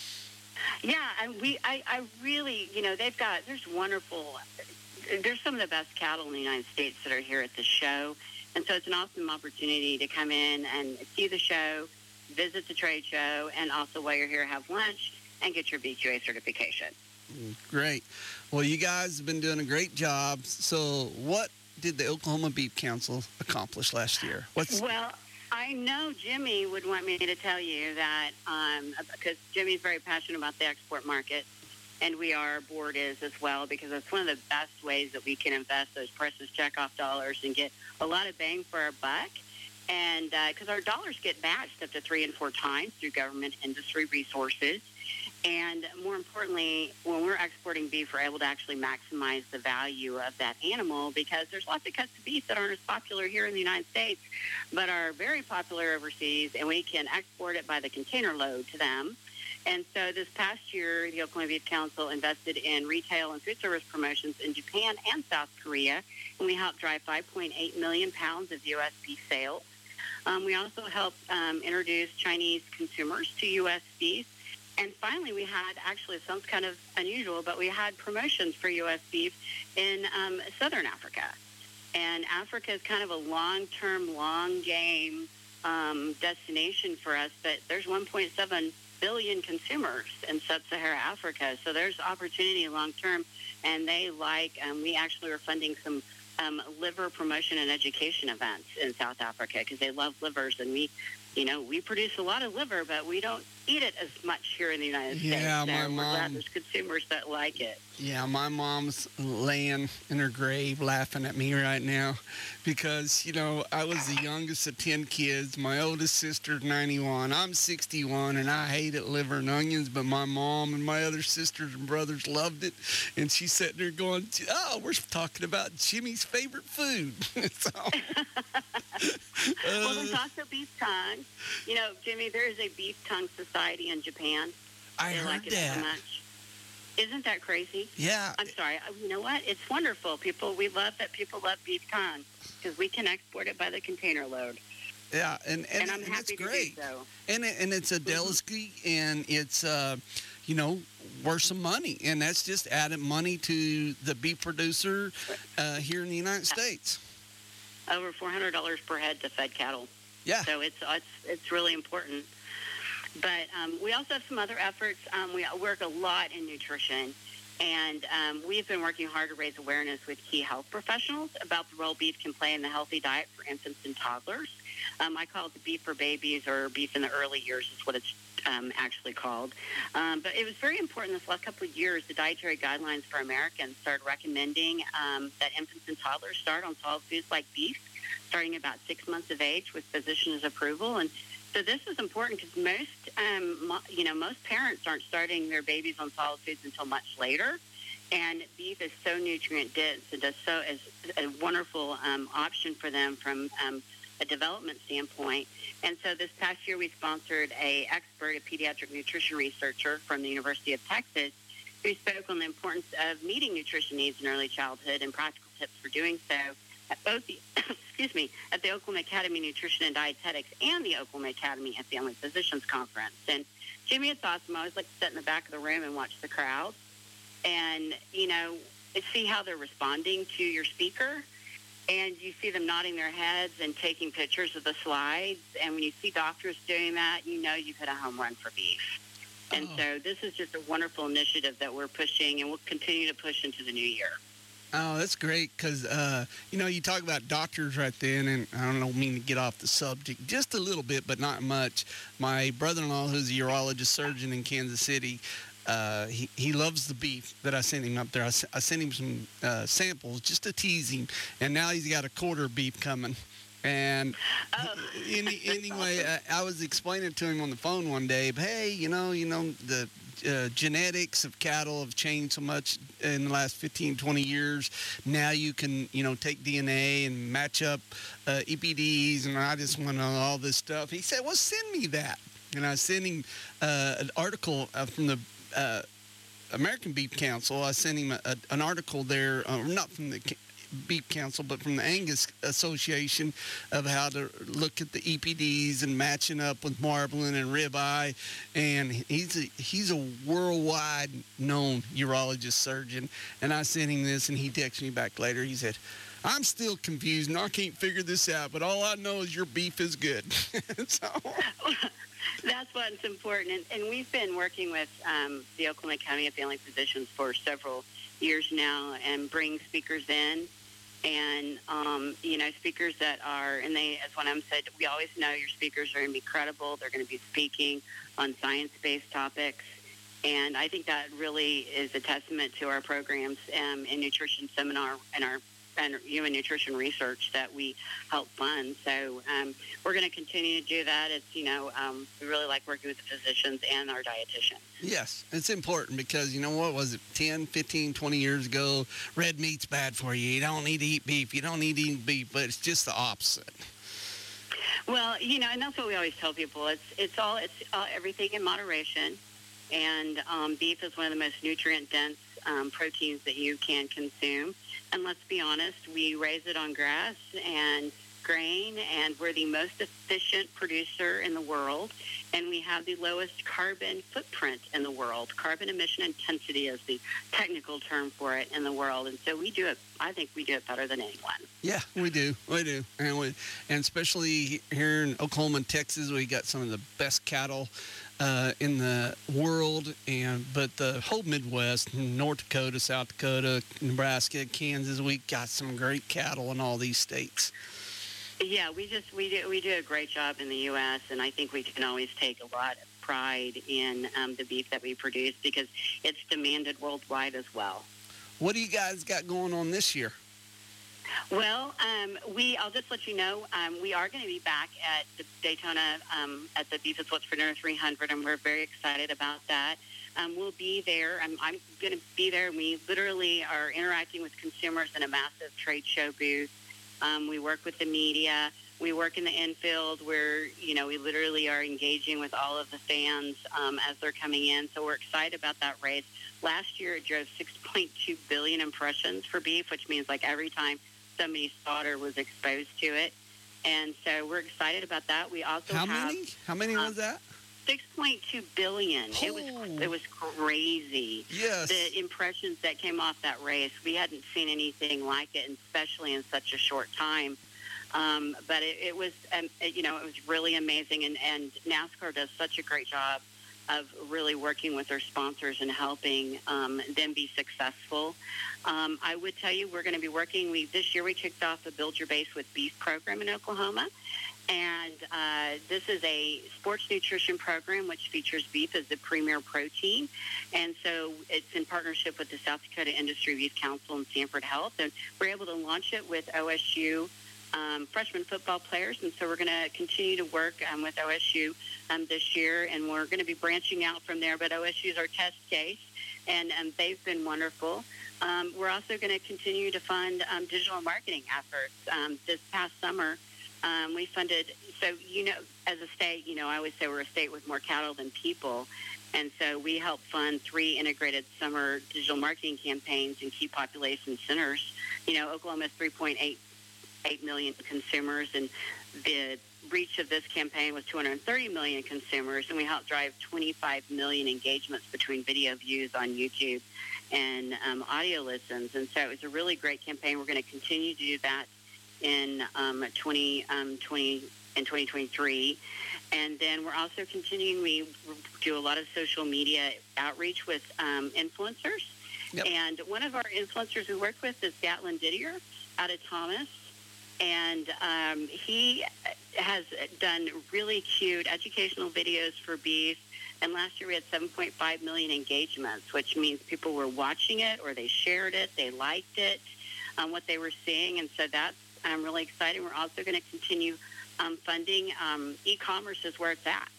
[SPEAKER 10] Yeah, and we, I, I really, you know, they've got, there's wonderful, there's some of the best cattle in the United States that are here at the show. And so it's an awesome opportunity to come in and see the show, visit the trade show, and also while you're here, have lunch and get your B Q A certification.
[SPEAKER 2] Great. Well, you guys have been doing a great job. So what did the Oklahoma Beef Council accomplish last year? What's
[SPEAKER 10] Well, I know Jimmy would want me to tell you that um, because Jimmy's very passionate about the export market. and we are, our board is as well, because it's one of the best ways that we can invest those precious checkoff dollars and get a lot of bang for our buck. And because uh, our dollars get matched up to three and four times through government industry resources. And more importantly, when we're exporting beef, we're able to actually maximize the value of that animal, because there's lots of cuts of beef that aren't as popular here in the United States, but are very popular overseas, and we can export it by the container load to them. And so this past year, the Oklahoma Beef Council invested in retail and food service promotions in Japan and South Korea, and we helped drive five point eight million pounds of U S beef sales. Um, we also helped um, introduce Chinese consumers to U S beef. And finally, we had, actually, it sounds kind of unusual, but we had promotions for U S beef in um, Southern Africa. And Africa is kind of a long-term, long-game um, destination for us, but there's one point seven billion consumers in sub-Saharan Africa, so there's opportunity long-term, and they like, um, we actually are funding some um, liver promotion and education events in South Africa, because they love livers, and we, you know, we produce a lot of liver, but we don't eat it as much here in the United
[SPEAKER 2] Yeah,
[SPEAKER 10] States.
[SPEAKER 2] my
[SPEAKER 10] So we're
[SPEAKER 2] mom-
[SPEAKER 10] glad there's consumers that like it.
[SPEAKER 2] Yeah, my mom's laying in her grave laughing at me right now because, you know, I was the youngest of ten kids. My oldest sister's ninety-one. I'm sixty-one, and I hated liver and onions, but my mom and my other sisters and brothers loved it. And she's sitting there going, oh, we're talking about Jimmy's favorite food. so,
[SPEAKER 10] Well, there's also beef tongue. You know, Jimmy, there is a beef tongue society in Japan.
[SPEAKER 2] I
[SPEAKER 10] they
[SPEAKER 2] heard
[SPEAKER 10] like it
[SPEAKER 2] that.
[SPEAKER 10] so much. Isn't that crazy?
[SPEAKER 2] Yeah.
[SPEAKER 10] I'm sorry. Uh, You know what? It's wonderful. People, we love that people love beef tongue, because we can export it by the container load.
[SPEAKER 2] Yeah, and, and,
[SPEAKER 10] And I'm
[SPEAKER 2] and
[SPEAKER 10] happy
[SPEAKER 2] it's
[SPEAKER 10] to
[SPEAKER 2] great.
[SPEAKER 10] do so.
[SPEAKER 2] And it, and it's a delicacy, and it's uh, you know, worth some money, and that's just added money to the beef producer uh, here in the United States.
[SPEAKER 10] Over four hundred dollars per head to fed cattle.
[SPEAKER 2] Yeah.
[SPEAKER 10] So it's it's it's really important. But um, we also have some other efforts. Um, we work a lot in nutrition, and um, we've been working hard to raise awareness with key health professionals about the role beef can play in the healthy diet for infants and toddlers. Um, I call it the beef for babies, or beef in the early years is what it's um, actually called. Um, but it was very important this last couple of years. The dietary guidelines for Americans started recommending um, that infants and toddlers start on solid foods like beef, starting about six months of age with physician's approval. And so this is important because most, um, mo- you know, most parents aren't starting their babies on solid foods until much later. And beef is so nutrient dense and does so is a wonderful um, option for them from um, a development standpoint. And so this past year we sponsored a expert, a pediatric nutrition researcher from the University of Texas, who spoke on the importance of meeting nutrition needs in early childhood and practical tips for doing so at both the, excuse me, at the Oklahoma Academy of Nutrition and Dietetics and the Oklahoma Academy of Family Physicians Conference. And Jimmy, it's awesome. I always like to sit in the back of the room and watch the crowd and, you know, see how they're responding to your speaker. And you see them nodding their heads and taking pictures of the slides. And when you see doctors doing that, you know you've hit a home run for beef. And
[SPEAKER 2] Oh.
[SPEAKER 10] so this is just a wonderful initiative that we're pushing, and we'll continue to push into the new year.
[SPEAKER 2] Oh, that's great because, uh, you know, you talk about doctors right then, and I don't mean to get off the subject just a little bit, but not much. My brother-in-law, who's a urologist surgeon in Kansas City, uh, he, he loves the beef that I sent him up there. I, s- I sent him some uh, samples just to tease him, and now he's got a quarter of beef coming. And any, anyway, I, I was explaining to him on the phone one day, hey, you know, you know, the uh, genetics of cattle have changed so much in the last fifteen, twenty years. Now you can, you know, take D N A and match up uh, E P Ds, and I just want to know all this stuff. He said, well, send me that. And I sent him uh, an article uh, from the uh, American Beef Council. I sent him a, a, an article there, uh, not from the Beef Council, but from the Angus Association, of how to look at the E P Ds and matching up with marbling and ribeye. And he's a, he's a worldwide known urologist surgeon. And I sent him this, and he texted me back later. He said, I'm still confused, and I can't figure this out, but all I know is your beef is good. so...
[SPEAKER 10] That's what's important. And, and we've been working with um, the Oklahoma Academy of Family Physicians for several years now, and bring speakers in. And, um, you know, speakers that are, and they, as one of them said, we always know your speakers are going to be credible. They're going to be speaking on science-based topics. And I think that really is a testament to our programs um, in nutrition seminar and our and human nutrition research that we help fund. So um, we're going to continue to do that. It's, you know, um, we really like working with the physicians and our dietitians.
[SPEAKER 2] Yes, it's important because, you know, what was it, ten, fifteen, twenty years ago, red meat's bad for you. You don't need to eat beef. You don't need to eat beef, but it's just the opposite.
[SPEAKER 10] Well, you know, and that's what we always tell people. It's it's all, it's uh, everything in moderation. And um, beef is one of the most nutrient-dense um, proteins that you can consume. And let's be honest, we raise it on grass and grain, and we're the most efficient producer in the world, and we have the lowest carbon footprint in the world. Carbon emission intensity is the technical term for it in the world, and so we do it, I think we do it better than anyone.
[SPEAKER 2] Yeah, we do. We do. And, we, and especially here in Oklahoma and Texas, we got some of the best cattle Uh, in the world, and but the whole Midwest, North Dakota, South Dakota, Nebraska, Kansas, we got some great cattle in all these states.
[SPEAKER 10] Yeah, we just we do we do a great job in the U S, and I think we can always take a lot of pride in um, the beef that we produce because it's demanded worldwide as well.
[SPEAKER 2] What do you guys got going on this year?
[SPEAKER 10] Well, um, we, I'll just let you know, um, we are going to be back at the Daytona um, at the Beef is What's for Dinner three hundred, and we're very excited about that. Um, we'll be there. I'm, I'm going to be there. We literally are interacting with consumers in a massive trade show booth. Um, we work with the media. We work in the infield where, you know, we literally are engaging with all of the fans um, as they're coming in. So we're excited about that race. Last year, it drove six point two billion impressions for beef, which means like every time somebody saw it or was exposed to it. And so we're excited about that. We also
[SPEAKER 2] How
[SPEAKER 10] have...
[SPEAKER 2] many? How many
[SPEAKER 10] um,
[SPEAKER 2] was that?
[SPEAKER 10] six point two billion.
[SPEAKER 2] Oh.
[SPEAKER 10] It was it was crazy.
[SPEAKER 2] Yes.
[SPEAKER 10] The impressions that came off that race, we hadn't seen anything like it, and especially in such a short time. Um, but it, it was, um, you know, it was really amazing. And, and NASCAR does such a great job of really working with their sponsors and helping um, them be successful. Um, I would tell you we're going to be working. We This year we kicked off the Build Your Base with Beef program in Oklahoma. And uh, this is a sports nutrition program which features beef as the premier protein. And so it's in partnership with the South Dakota Industry Beef Council and Sanford Health. And we're able to launch it with O S U um, freshman football players. And so we're going to continue to work um, with O S U um, this year. And we're going to be branching out from there. But O S U is our test case, and um, they've been wonderful. Um, we're also going to continue to fund um, digital marketing efforts. Um, this past summer, Um, we funded, so, you know, as a state, you know, I always say we're a state with more cattle than people. And so we help fund three integrated summer digital marketing campaigns in key population centers. You know, Oklahoma has three point eight eight million consumers, and the reach of this campaign was two hundred thirty million consumers, and we helped drive twenty-five million engagements between video views on YouTube and um, audio listens. And so it was a really great campaign. We're going to continue to do that in um, twenty twenty and twenty twenty-three. And then we're also continuing, we do a lot of social media outreach with um, influencers. Yep. And one of our influencers we work with is Gatlin Didier out of Thomas. And um, he has done really cute educational videos for beef. And last year we had seven point five million engagements, which means people were watching it or they shared it, they liked it, um, what they were seeing. And so that's I'm really excited. We're also going to continue um, funding. Um, e-commerce is where it's at.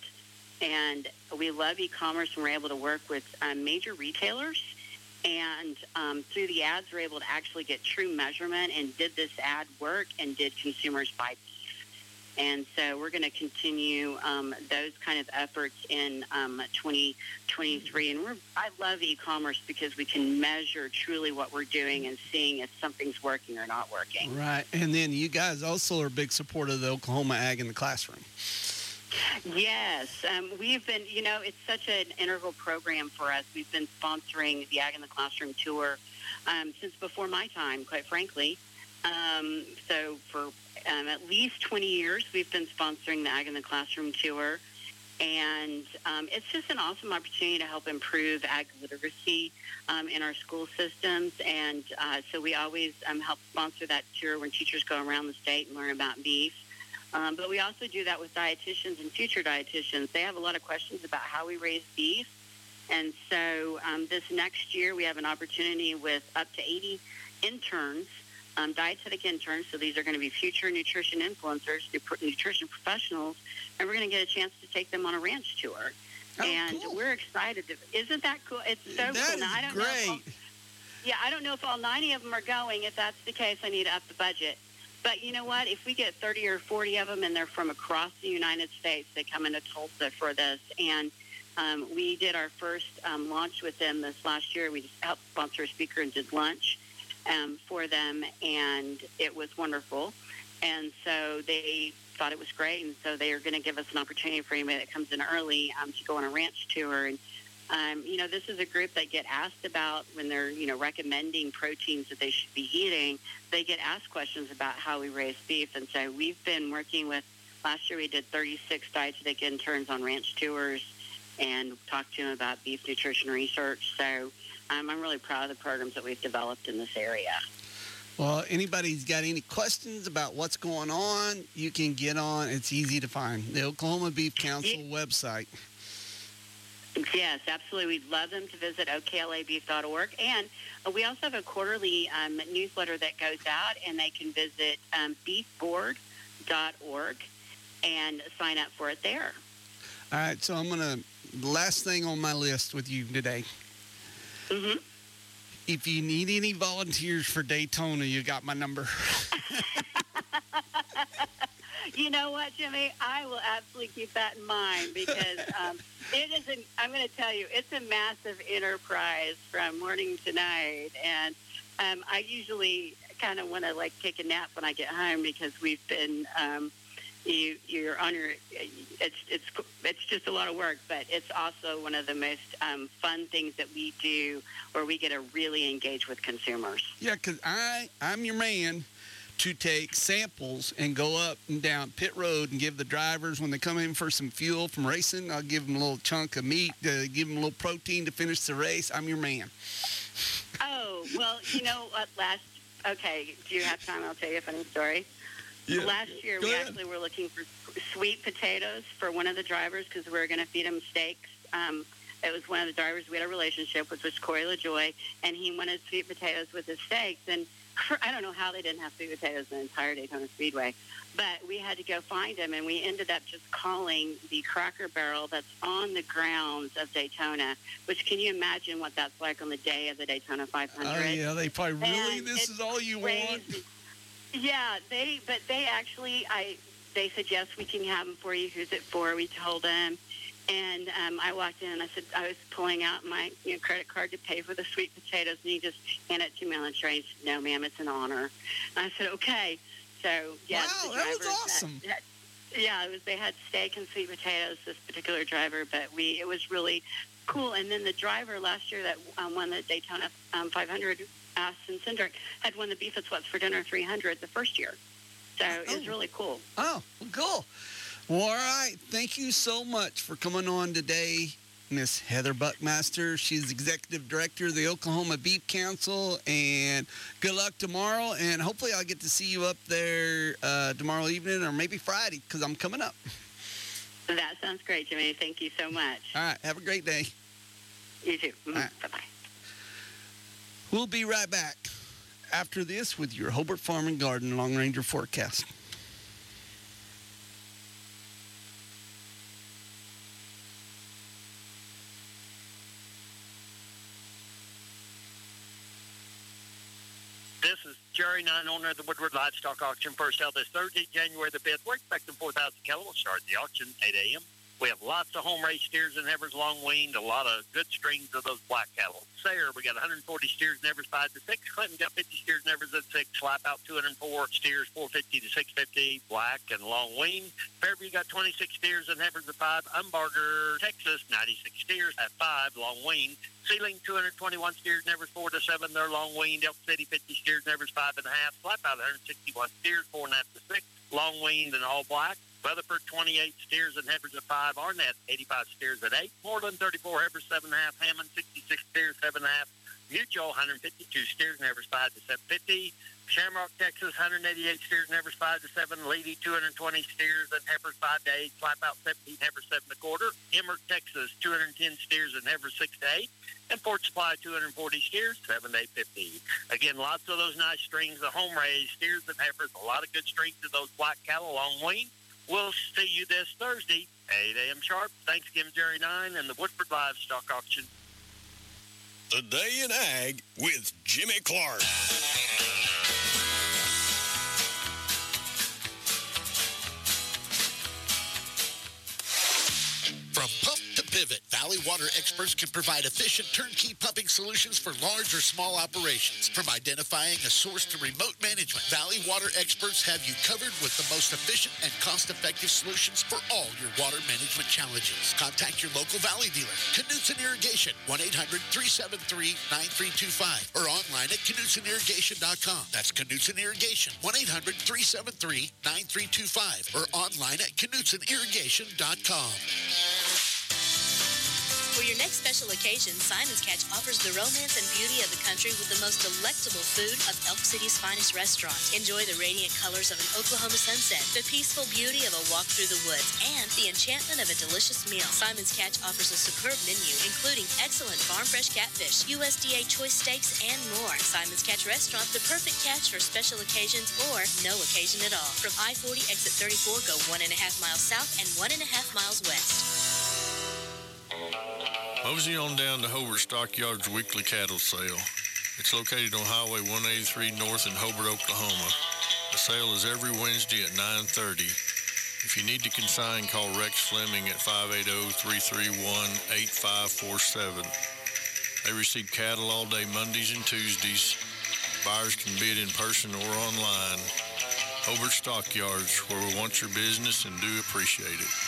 [SPEAKER 10] And we love e-commerce, and we're able to work with um, major retailers. And um, through the ads, we're able to actually get true measurement and did this ad work and did consumers buy beef. And so we're going to continue um, those kind of efforts in um, twenty twenty-three. And we're, I love e-commerce because we can measure truly what we're doing and seeing if something's working or not working.
[SPEAKER 2] Right. And then you guys also are a big supporter of the Oklahoma Ag in the Classroom.
[SPEAKER 10] Yes. Um, we've been, you know, it's such an integral program for us. We've been sponsoring the Ag in the Classroom tour um, since before my time, quite frankly. Um, so for um, at least twenty years, we've been sponsoring the Ag in the Classroom tour. And um, it's just an awesome opportunity to help improve ag literacy um, in our school systems. And uh, so we always um, help sponsor that tour when teachers go around the state and learn about beef. Um, but we also do that with dietitians and future dietitians. They have a lot of questions about how we raise beef. And so um, this next year, we have an opportunity with up to eighty interns, um, dietetic interns. So these are going to be future nutrition influencers, nutrition professionals, and we're going to get a chance to take them on a ranch tour.
[SPEAKER 2] Oh,
[SPEAKER 10] and
[SPEAKER 2] cool.
[SPEAKER 10] we're excited. To, isn't that cool? It's so
[SPEAKER 2] that
[SPEAKER 10] cool. Now, I don't
[SPEAKER 2] great.
[SPEAKER 10] know if all, yeah, I don't know if all ninety of them are going. If that's the case, I need to up the budget. But you know what? If we get thirty or forty of them, and they're from across the United States, they come into Tulsa for this. And um, we did our first um, launch with them this last year. We just helped sponsor a speaker and did lunch um, for them, and it was wonderful. And so they thought it was great, and so they are going to give us an opportunity for anybody that comes in early um, to go on a ranch tour. And Um, you know, this is a group that get asked about when they're, you know, recommending proteins that they should be eating. They get asked questions about how we raise beef. And so we've been working with, last year we did thirty-six dietetic interns on ranch tours and talked to them about beef nutrition research. So um, I'm really proud of the programs that we've developed in this area.
[SPEAKER 2] Well, anybody's got any questions about what's going on, you can get on. It's easy to find. The Oklahoma Beef Council yeah. website.
[SPEAKER 10] Yes, absolutely. We'd love them to visit O K L A beef dot org. And uh, we also have a quarterly um, newsletter that goes out, and they can visit um, beef board dot org and sign up for it there.
[SPEAKER 2] All right, so I'm going to, last thing on my list with you today.
[SPEAKER 10] Mm-hmm.
[SPEAKER 2] If you need any volunteers for Daytona, you got my number.
[SPEAKER 10] You know what, Jimmy? I will absolutely keep that in mind because um, it is an, I'm going to tell you, it's a massive enterprise from morning to night. And um, I usually kind of want to, like, take a nap when I get home because we've been, um, you, you're on your, it's, it's, it's just a lot of work, but it's also one of the most um, fun things that we do where we get to really engage with consumers.
[SPEAKER 2] Yeah, because I, I'm your man to take samples and go up and down pit road and give the drivers, when they come in for some fuel from racing, I'll give them a little chunk of meat, to give them a little protein to finish the race. I'm your man.
[SPEAKER 10] Oh, well, you know what, last, okay, do you have time? I'll tell you a funny story.
[SPEAKER 2] Yeah.
[SPEAKER 10] Last year,
[SPEAKER 2] Go
[SPEAKER 10] we
[SPEAKER 2] ahead.
[SPEAKER 10] actually were looking for sweet potatoes for one of the drivers because we were going to feed him steaks. Um, it was one of the drivers we had a relationship with, was Corey LaJoy, and he wanted sweet potatoes with his steaks. And I don't know how they didn't have sweet potatoes in the entire Daytona Speedway, but we had to go find them, and we ended up just calling the Cracker Barrel that's on the grounds of Daytona, which can you imagine what that's like on the day of the Daytona five hundred?
[SPEAKER 2] Oh, yeah, they probably, really,
[SPEAKER 10] And
[SPEAKER 2] this is all you
[SPEAKER 10] crazy.
[SPEAKER 2] want?
[SPEAKER 10] Yeah, they, but they actually, I, they said, yes, we can have them for you. Who's it for? We told them. And um, I walked in and I said, I was pulling out my you know, credit card to pay for the sweet potatoes. And he just handed it to me on the tray. He said, no, ma'am, it's an honor. And I said, okay. So, yes.
[SPEAKER 2] Wow,
[SPEAKER 10] the
[SPEAKER 2] that was
[SPEAKER 10] drivers
[SPEAKER 2] awesome.
[SPEAKER 10] That, that, yeah, it was, they had steak and sweet potatoes, this particular driver. But we, it was really cool. And then the driver last year that um, won the Daytona um, five hundred, Austin Cindric, had won the Beef and Sweats for Dinner three hundred the first year. So
[SPEAKER 2] oh.
[SPEAKER 10] it was really cool.
[SPEAKER 2] Oh, cool. Well, all right. Thank you so much for coming on today, Miss Heather Buckmaster. She's Executive Director of the Oklahoma Beef Council, and good luck tomorrow. And hopefully I'll get to see you up there uh, tomorrow evening or maybe Friday because I'm coming up.
[SPEAKER 10] That sounds great, Jimmy. Thank you so much.
[SPEAKER 2] All right. Have a great day.
[SPEAKER 10] You too. Mm-hmm.
[SPEAKER 2] Right.
[SPEAKER 10] Bye-bye.
[SPEAKER 2] We'll be right back after this with your Hobart Farm and Garden Long Ranger forecast.
[SPEAKER 16] This is Jerry Nine, owner of the Woodward Livestock Auction. First held this Thursday, January the fifth. We're expecting four thousand cattle. We'll start the auction eight a.m. We have lots of home raised steers and heifers, long weaned, a lot of good strings of those black cattle. Sayre, we got one hundred forty steers and heifers, five to six. Clinton got fifty steers and heifers at six. Slap out two hundred four steers, four fifty to six fifty, black and long weaned. Fairview got twenty-six steers and heifers at five. Umbarger, Texas, ninety-six steers at five, long weaned. Sealing, two hundred twenty-one steers and heifers, four to seven. They're long weaned. Elk City, fifty steers and heifers, five and a half. Slap out, one hundred sixty-one steers, four and a half to six. Long weaned and all black. Rutherford, twenty-eight steers and heifers at five. Arnett, eighty-five steers at eight. Portland, thirty-four heifers, seven and a half. Hammond, sixty-six steers, seven and a half. Mutual, one hundred fifty-two steers and heifers, five to seven fifty. Shamrock, Texas, one hundred eighty-eight steers and heifers five to seven. Lady, two hundred twenty steers and heifers five to eight. Slap out seventeen heifers seven and a quarter. Emmert, Texas, two hundred ten steers and heifers six to eight. And Fort Supply, two hundred forty steers, seven to eight fifty. Again, lots of those nice strings of home raised steers and heifers. A lot of good strings of those black cattle long wean. We'll see you this Thursday, eight a.m. sharp. Thanksgiving Jerry nine and the Woodford Livestock Auction.
[SPEAKER 3] Today in Ag with Jimmy Clark.
[SPEAKER 17] From pump to pivot, Valley Water experts can provide efficient turnkey pumping solutions for large or small operations. From identifying a source to remote management, Valley Water experts have you covered with the most efficient and cost-effective solutions for all your water management challenges. Contact your local Valley dealer, Knutson Irrigation, one eight hundred, three seven three, nine three two five, or online at knutson irrigation dot com. That's Knutson Irrigation, one eight hundred, three seven three, nine three two five, or online at knutson irrigation dot com.
[SPEAKER 18] For your next special occasion, Simon's Catch offers the romance and beauty of the country with the most delectable food of Elk City's finest restaurants. Enjoy the radiant colors of an Oklahoma sunset, the peaceful beauty of a walk through the woods, and the enchantment of a delicious meal. Simon's Catch offers a superb menu, including excellent farm-fresh catfish, U S D A choice steaks, and more. Simon's Catch Restaurant, the perfect catch for special occasions or no occasion at all. From I forty exit thirty-four, go one and a half miles south and one and a half miles west.
[SPEAKER 5] Mosey on down to Hobart Stockyards weekly cattle sale. It's located on Highway one eighty-three North in Hobart, Oklahoma. The sale is every Wednesday at nine thirty. If you need to consign, call Rex Fleming at five eight zero, three three one, eight five four seven. They receive cattle all day Mondays and Tuesdays. Buyers can bid in person or online. Hobart Stockyards, where we want your business and do appreciate it.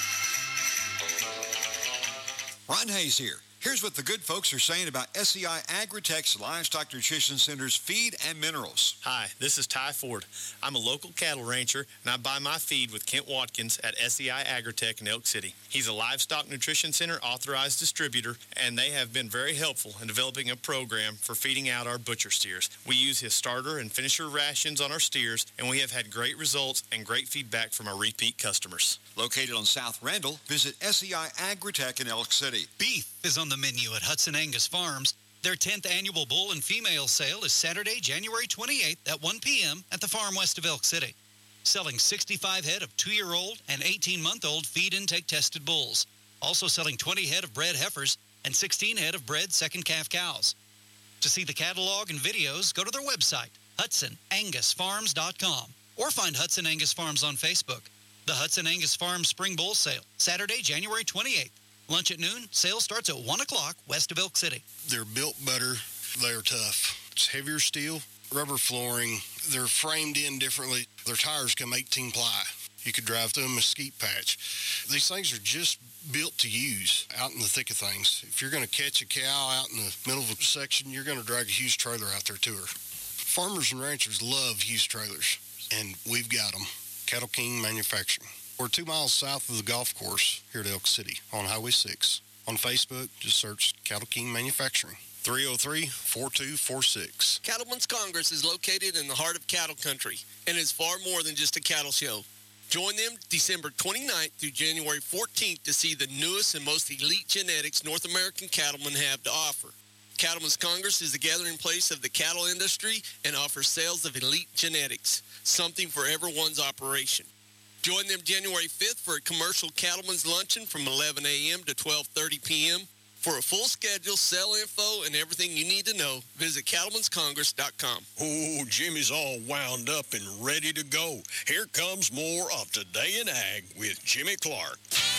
[SPEAKER 19] Ron Hayes here. Here's what the good folks are saying about S E I Agritech's Livestock Nutrition Center's feed and minerals.
[SPEAKER 20] Hi, this is Ty Ford. I'm a local cattle rancher, and I buy my feed with Kent Watkins at S E I Agritech in Elk City. He's a Livestock Nutrition Center authorized distributor, and they have been very helpful in developing a program for feeding out our butcher steers. We use his starter and finisher rations on our steers, and we have had great results and great feedback from our repeat customers.
[SPEAKER 19] Located on South Randall, visit S E I Agritech in Elk City.
[SPEAKER 21] Beef is on the menu at Hudson Angus Farms. Their tenth annual bull and female sale is Saturday, January twenty-eighth at one p.m. at the farm west of Elk City. Selling sixty-five head of two-year-old and eighteen-month-old feed intake tested bulls. Also selling twenty head of bred heifers and sixteen head of bred second calf cows. To see the catalog and videos, go to their website, hudson angus farms dot com, or find Hudson Angus Farms on Facebook. The Hudson Angus Farms Spring Bull Sale, Saturday, January twenty-eighth. Lunch at noon. Sale starts at one o'clock west of Elk City.
[SPEAKER 22] They're built better. They're tough. It's heavier steel, rubber flooring. They're framed in differently. Their tires come eighteen ply. You could drive through a mesquite patch. These things are just built to use out in the thick of things. If you're going to catch a cow out in the middle of a section, you're going to drag a huge trailer out there to her. Farmers and ranchers love used trailers, and we've got them. Cattle King Manufacturing. We're two miles south of the golf course here at Elk City on Highway six. On Facebook, just search Cattle King Manufacturing. three oh three, four two four six.
[SPEAKER 2] Cattlemen's Congress is located in the heart of cattle country and is far more than just a cattle show. Join them December twenty-ninth through January fourteenth to see the newest and most elite genetics North American cattlemen have to offer. Cattlemen's Congress is the gathering place of the cattle industry and offers sales of elite genetics, something for everyone's operation. Join them January fifth for a commercial cattlemen's luncheon from eleven a.m. to twelve thirty p.m. For a full schedule, sell info, and everything you need to know, visit cattlemens congress dot com.
[SPEAKER 3] Oh, Jimmy's all wound up and ready to go. Here comes more of Today in Ag with Jimmy Clark.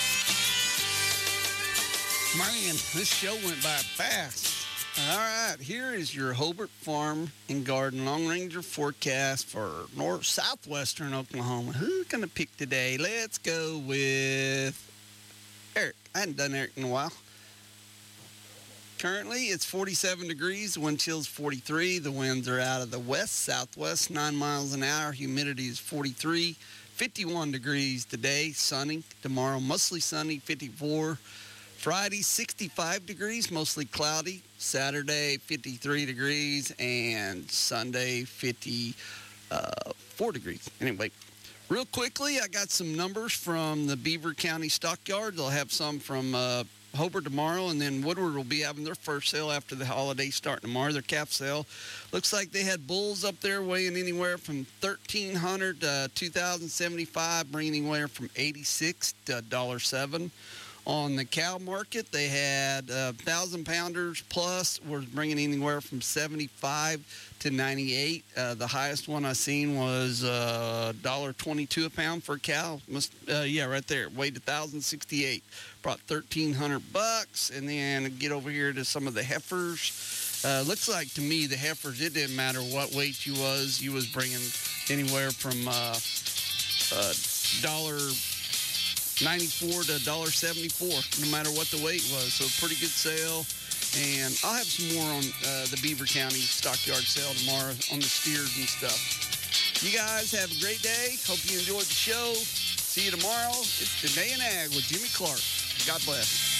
[SPEAKER 2] Man, this show went by fast. All right, here is your Hobart Farm and Garden Long Ranger forecast for north southwestern Oklahoma. Who's going to pick today? Let's go with Eric. I hadn't done Eric in a while. Currently, it's forty-seven degrees. Wind chill's forty-three. The winds are out of the west, southwest, nine miles an hour. Humidity is forty-three. fifty-one degrees today, sunny. Tomorrow, mostly sunny, fifty-four. Friday, sixty-five degrees, mostly cloudy. Saturday, fifty-three degrees. And Sunday, fifty, uh, four degrees. Anyway, real quickly, I got some numbers from the Beaver County Stockyards. I'll have some from uh, Hobart tomorrow, and then Woodward will be having their first sale after the holidays starting tomorrow, their calf sale. Looks like they had bulls up there weighing anywhere from thirteen hundred to two thousand seventy-five, bringing anywhere from eighty-six to one dollar seven. On the cow market, they had uh, one thousand pounders plus, was bringing anywhere from seventy-five to ninety-eight. Uh, the highest one I seen was uh, one dollar twenty-two a pound for a cow. Must, uh, yeah, right there. Weighed one thousand sixty-eight. Brought thirteen hundred bucks. And then get over here to some of the heifers. Uh, looks like to me the heifers, it didn't matter what weight you was. You was bringing anywhere from uh, uh, dollar ninety-four to one dollar seventy-four, no matter what the weight was. So pretty good sale. And I'll have some more on uh, the Beaver County Stockyard sale tomorrow on the steers and stuff. You guys have a great day. Hope you enjoyed the show. See you tomorrow. It's Today in Ag with Jimmy Clark. God bless.